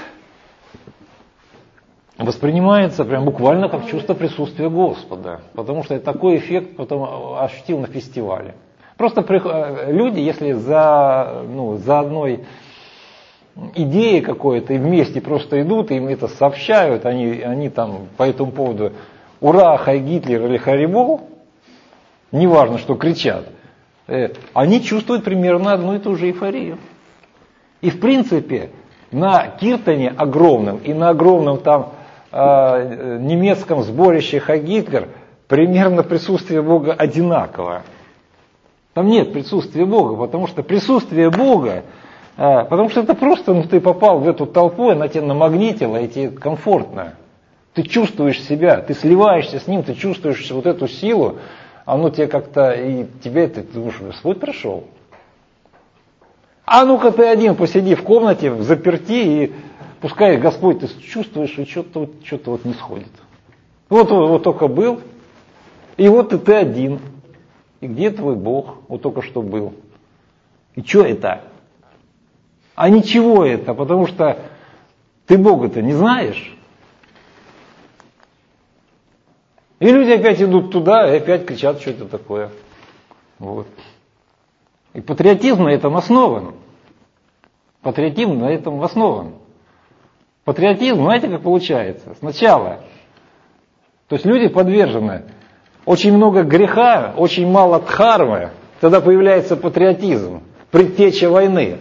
воспринимается прям буквально как чувство присутствия Господа. Потому что такой эффект потом ощутил на фестивале. Просто люди, если за, ну, за одной идеей какой-то и вместе просто идут, им это сообщают, они, они там по этому поводу «Ура, Хай Гитлер» или «Харибол», неважно, что кричат, э, они чувствуют примерно одну и ту же эйфорию. И в принципе на киртане огромном и на огромном там э, немецком сборище Хагитлер примерно присутствие Бога одинаково. Там нет присутствия Бога, потому что присутствие Бога, э, потому что это просто, ну ты попал в эту толпу, она тебя намагнитила, и тебе комфортно. Ты чувствуешь себя, ты сливаешься с ним, ты чувствуешь вот эту силу, оно тебе как-то, и тебе это, ты думаешь, Господь пришел. А ну-ка ты один посиди в комнате, в заперти, и пускай Господь, ты чувствуешь, и что-то вот, что-то вот не сходит. Вот, вот только был, и вот и ты один. И где твой Бог? Вот только что был. И что это? А ничего это, потому что ты Бога-то не знаешь. И люди опять идут туда, и опять кричат, что это такое. Вот. И патриотизм на этом основан. Патриотизм на этом основан. Патриотизм, знаете, как получается? Сначала, то есть люди подвержены, очень много греха, очень мало дхармы, тогда появляется патриотизм, предтеча войны.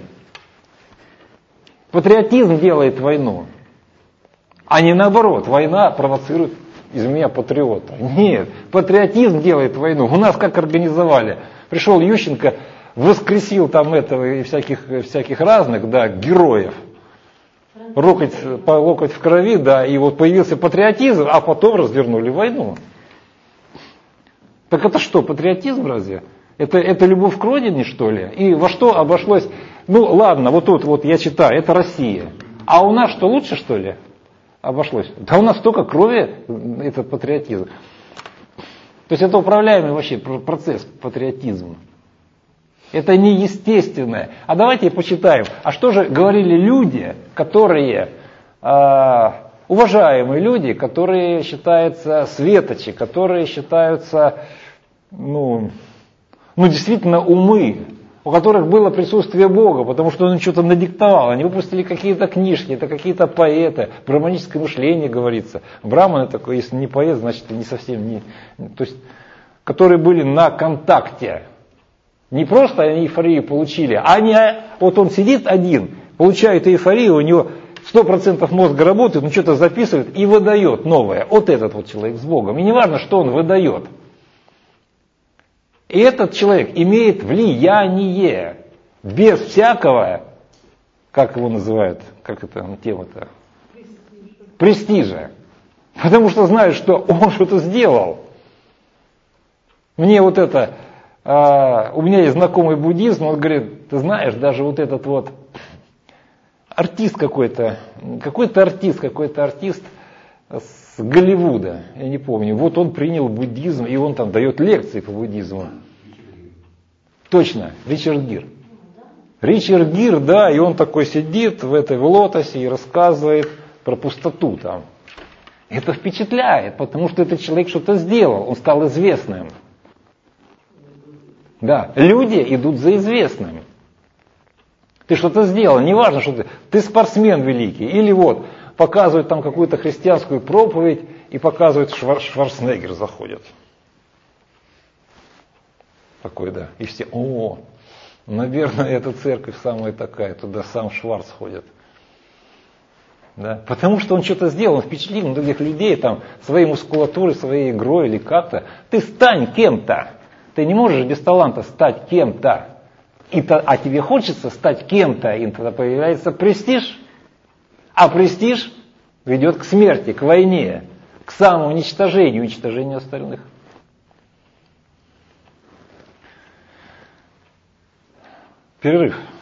Патриотизм делает войну, а не наоборот, война провоцирует из меня патриота. Нет, патриотизм делает войну. У нас как организовали? Пришел Ющенко, воскресил там этого и всяких, всяких разных, да, героев. Локоть, по локоть в крови, да, и вот появился патриотизм, а потом развернули войну. Так это что, патриотизм разве? Это, это любовь к родине, что ли? И во что обошлось? Ну ладно, вот тут вот я читаю, это Россия. А у нас что, лучше, что ли? Обошлось. Да у нас столько крови, этот патриотизм. То есть это управляемый вообще процесс патриотизма. Это неестественное. А давайте почитаем. А что же говорили люди, которые, э, уважаемые люди, которые считаются светочи, которые считаются, ну, ну действительно умы, у которых было присутствие Бога, потому что он что-то надиктовал. Они выпустили какие-то книжки, это какие-то поэты, браманическое мышление говорится. Браман такой, если не поэт, значит не совсем не... То есть, которые были на контакте. Не просто они эйфорию получили, а они, вот он сидит один, получает эйфорию, у него сто процентов мозга работает, он что-то записывает и выдает новое. Вот этот вот человек с Богом. И не важно, что он выдает. И этот человек имеет влияние без всякого, как его называют, как это тема-то? Престижа. Престижа. Потому что знают, что он что-то сделал. Мне вот это, а, у меня есть знакомый буддизм, он говорит, ты знаешь, даже вот этот вот артист какой-то, какой-то артист, какой-то артист с Голливуда, я не помню, вот он принял буддизм, и он там дает лекции по буддизму. Точно, Ричард Гир. Ричард Гир, да, и он такой сидит в этой в лотосе и рассказывает про пустоту там. Это впечатляет, потому что этот человек что-то сделал, он стал известным. Да, люди идут за известным. Ты что-то сделал, неважно, что ты, ты спортсмен великий, или вот, показывают там какую-то христианскую проповедь и показывают, Швар, Шварценеггер заходит. Такой, да. И все, о, наверное, эта церковь самая такая, туда сам Шварц ходит. Да? Потому что он что-то сделал, он впечатлил других людей там, своей мускулатурой, своей игрой или как-то. Ты стань кем-то. Ты не можешь без таланта стать кем-то. И то, а тебе хочется стать кем-то, и тогда появляется престиж. А престиж ведет к смерти, к войне, к самоуничтожению, уничтожению остальных. Перерыв.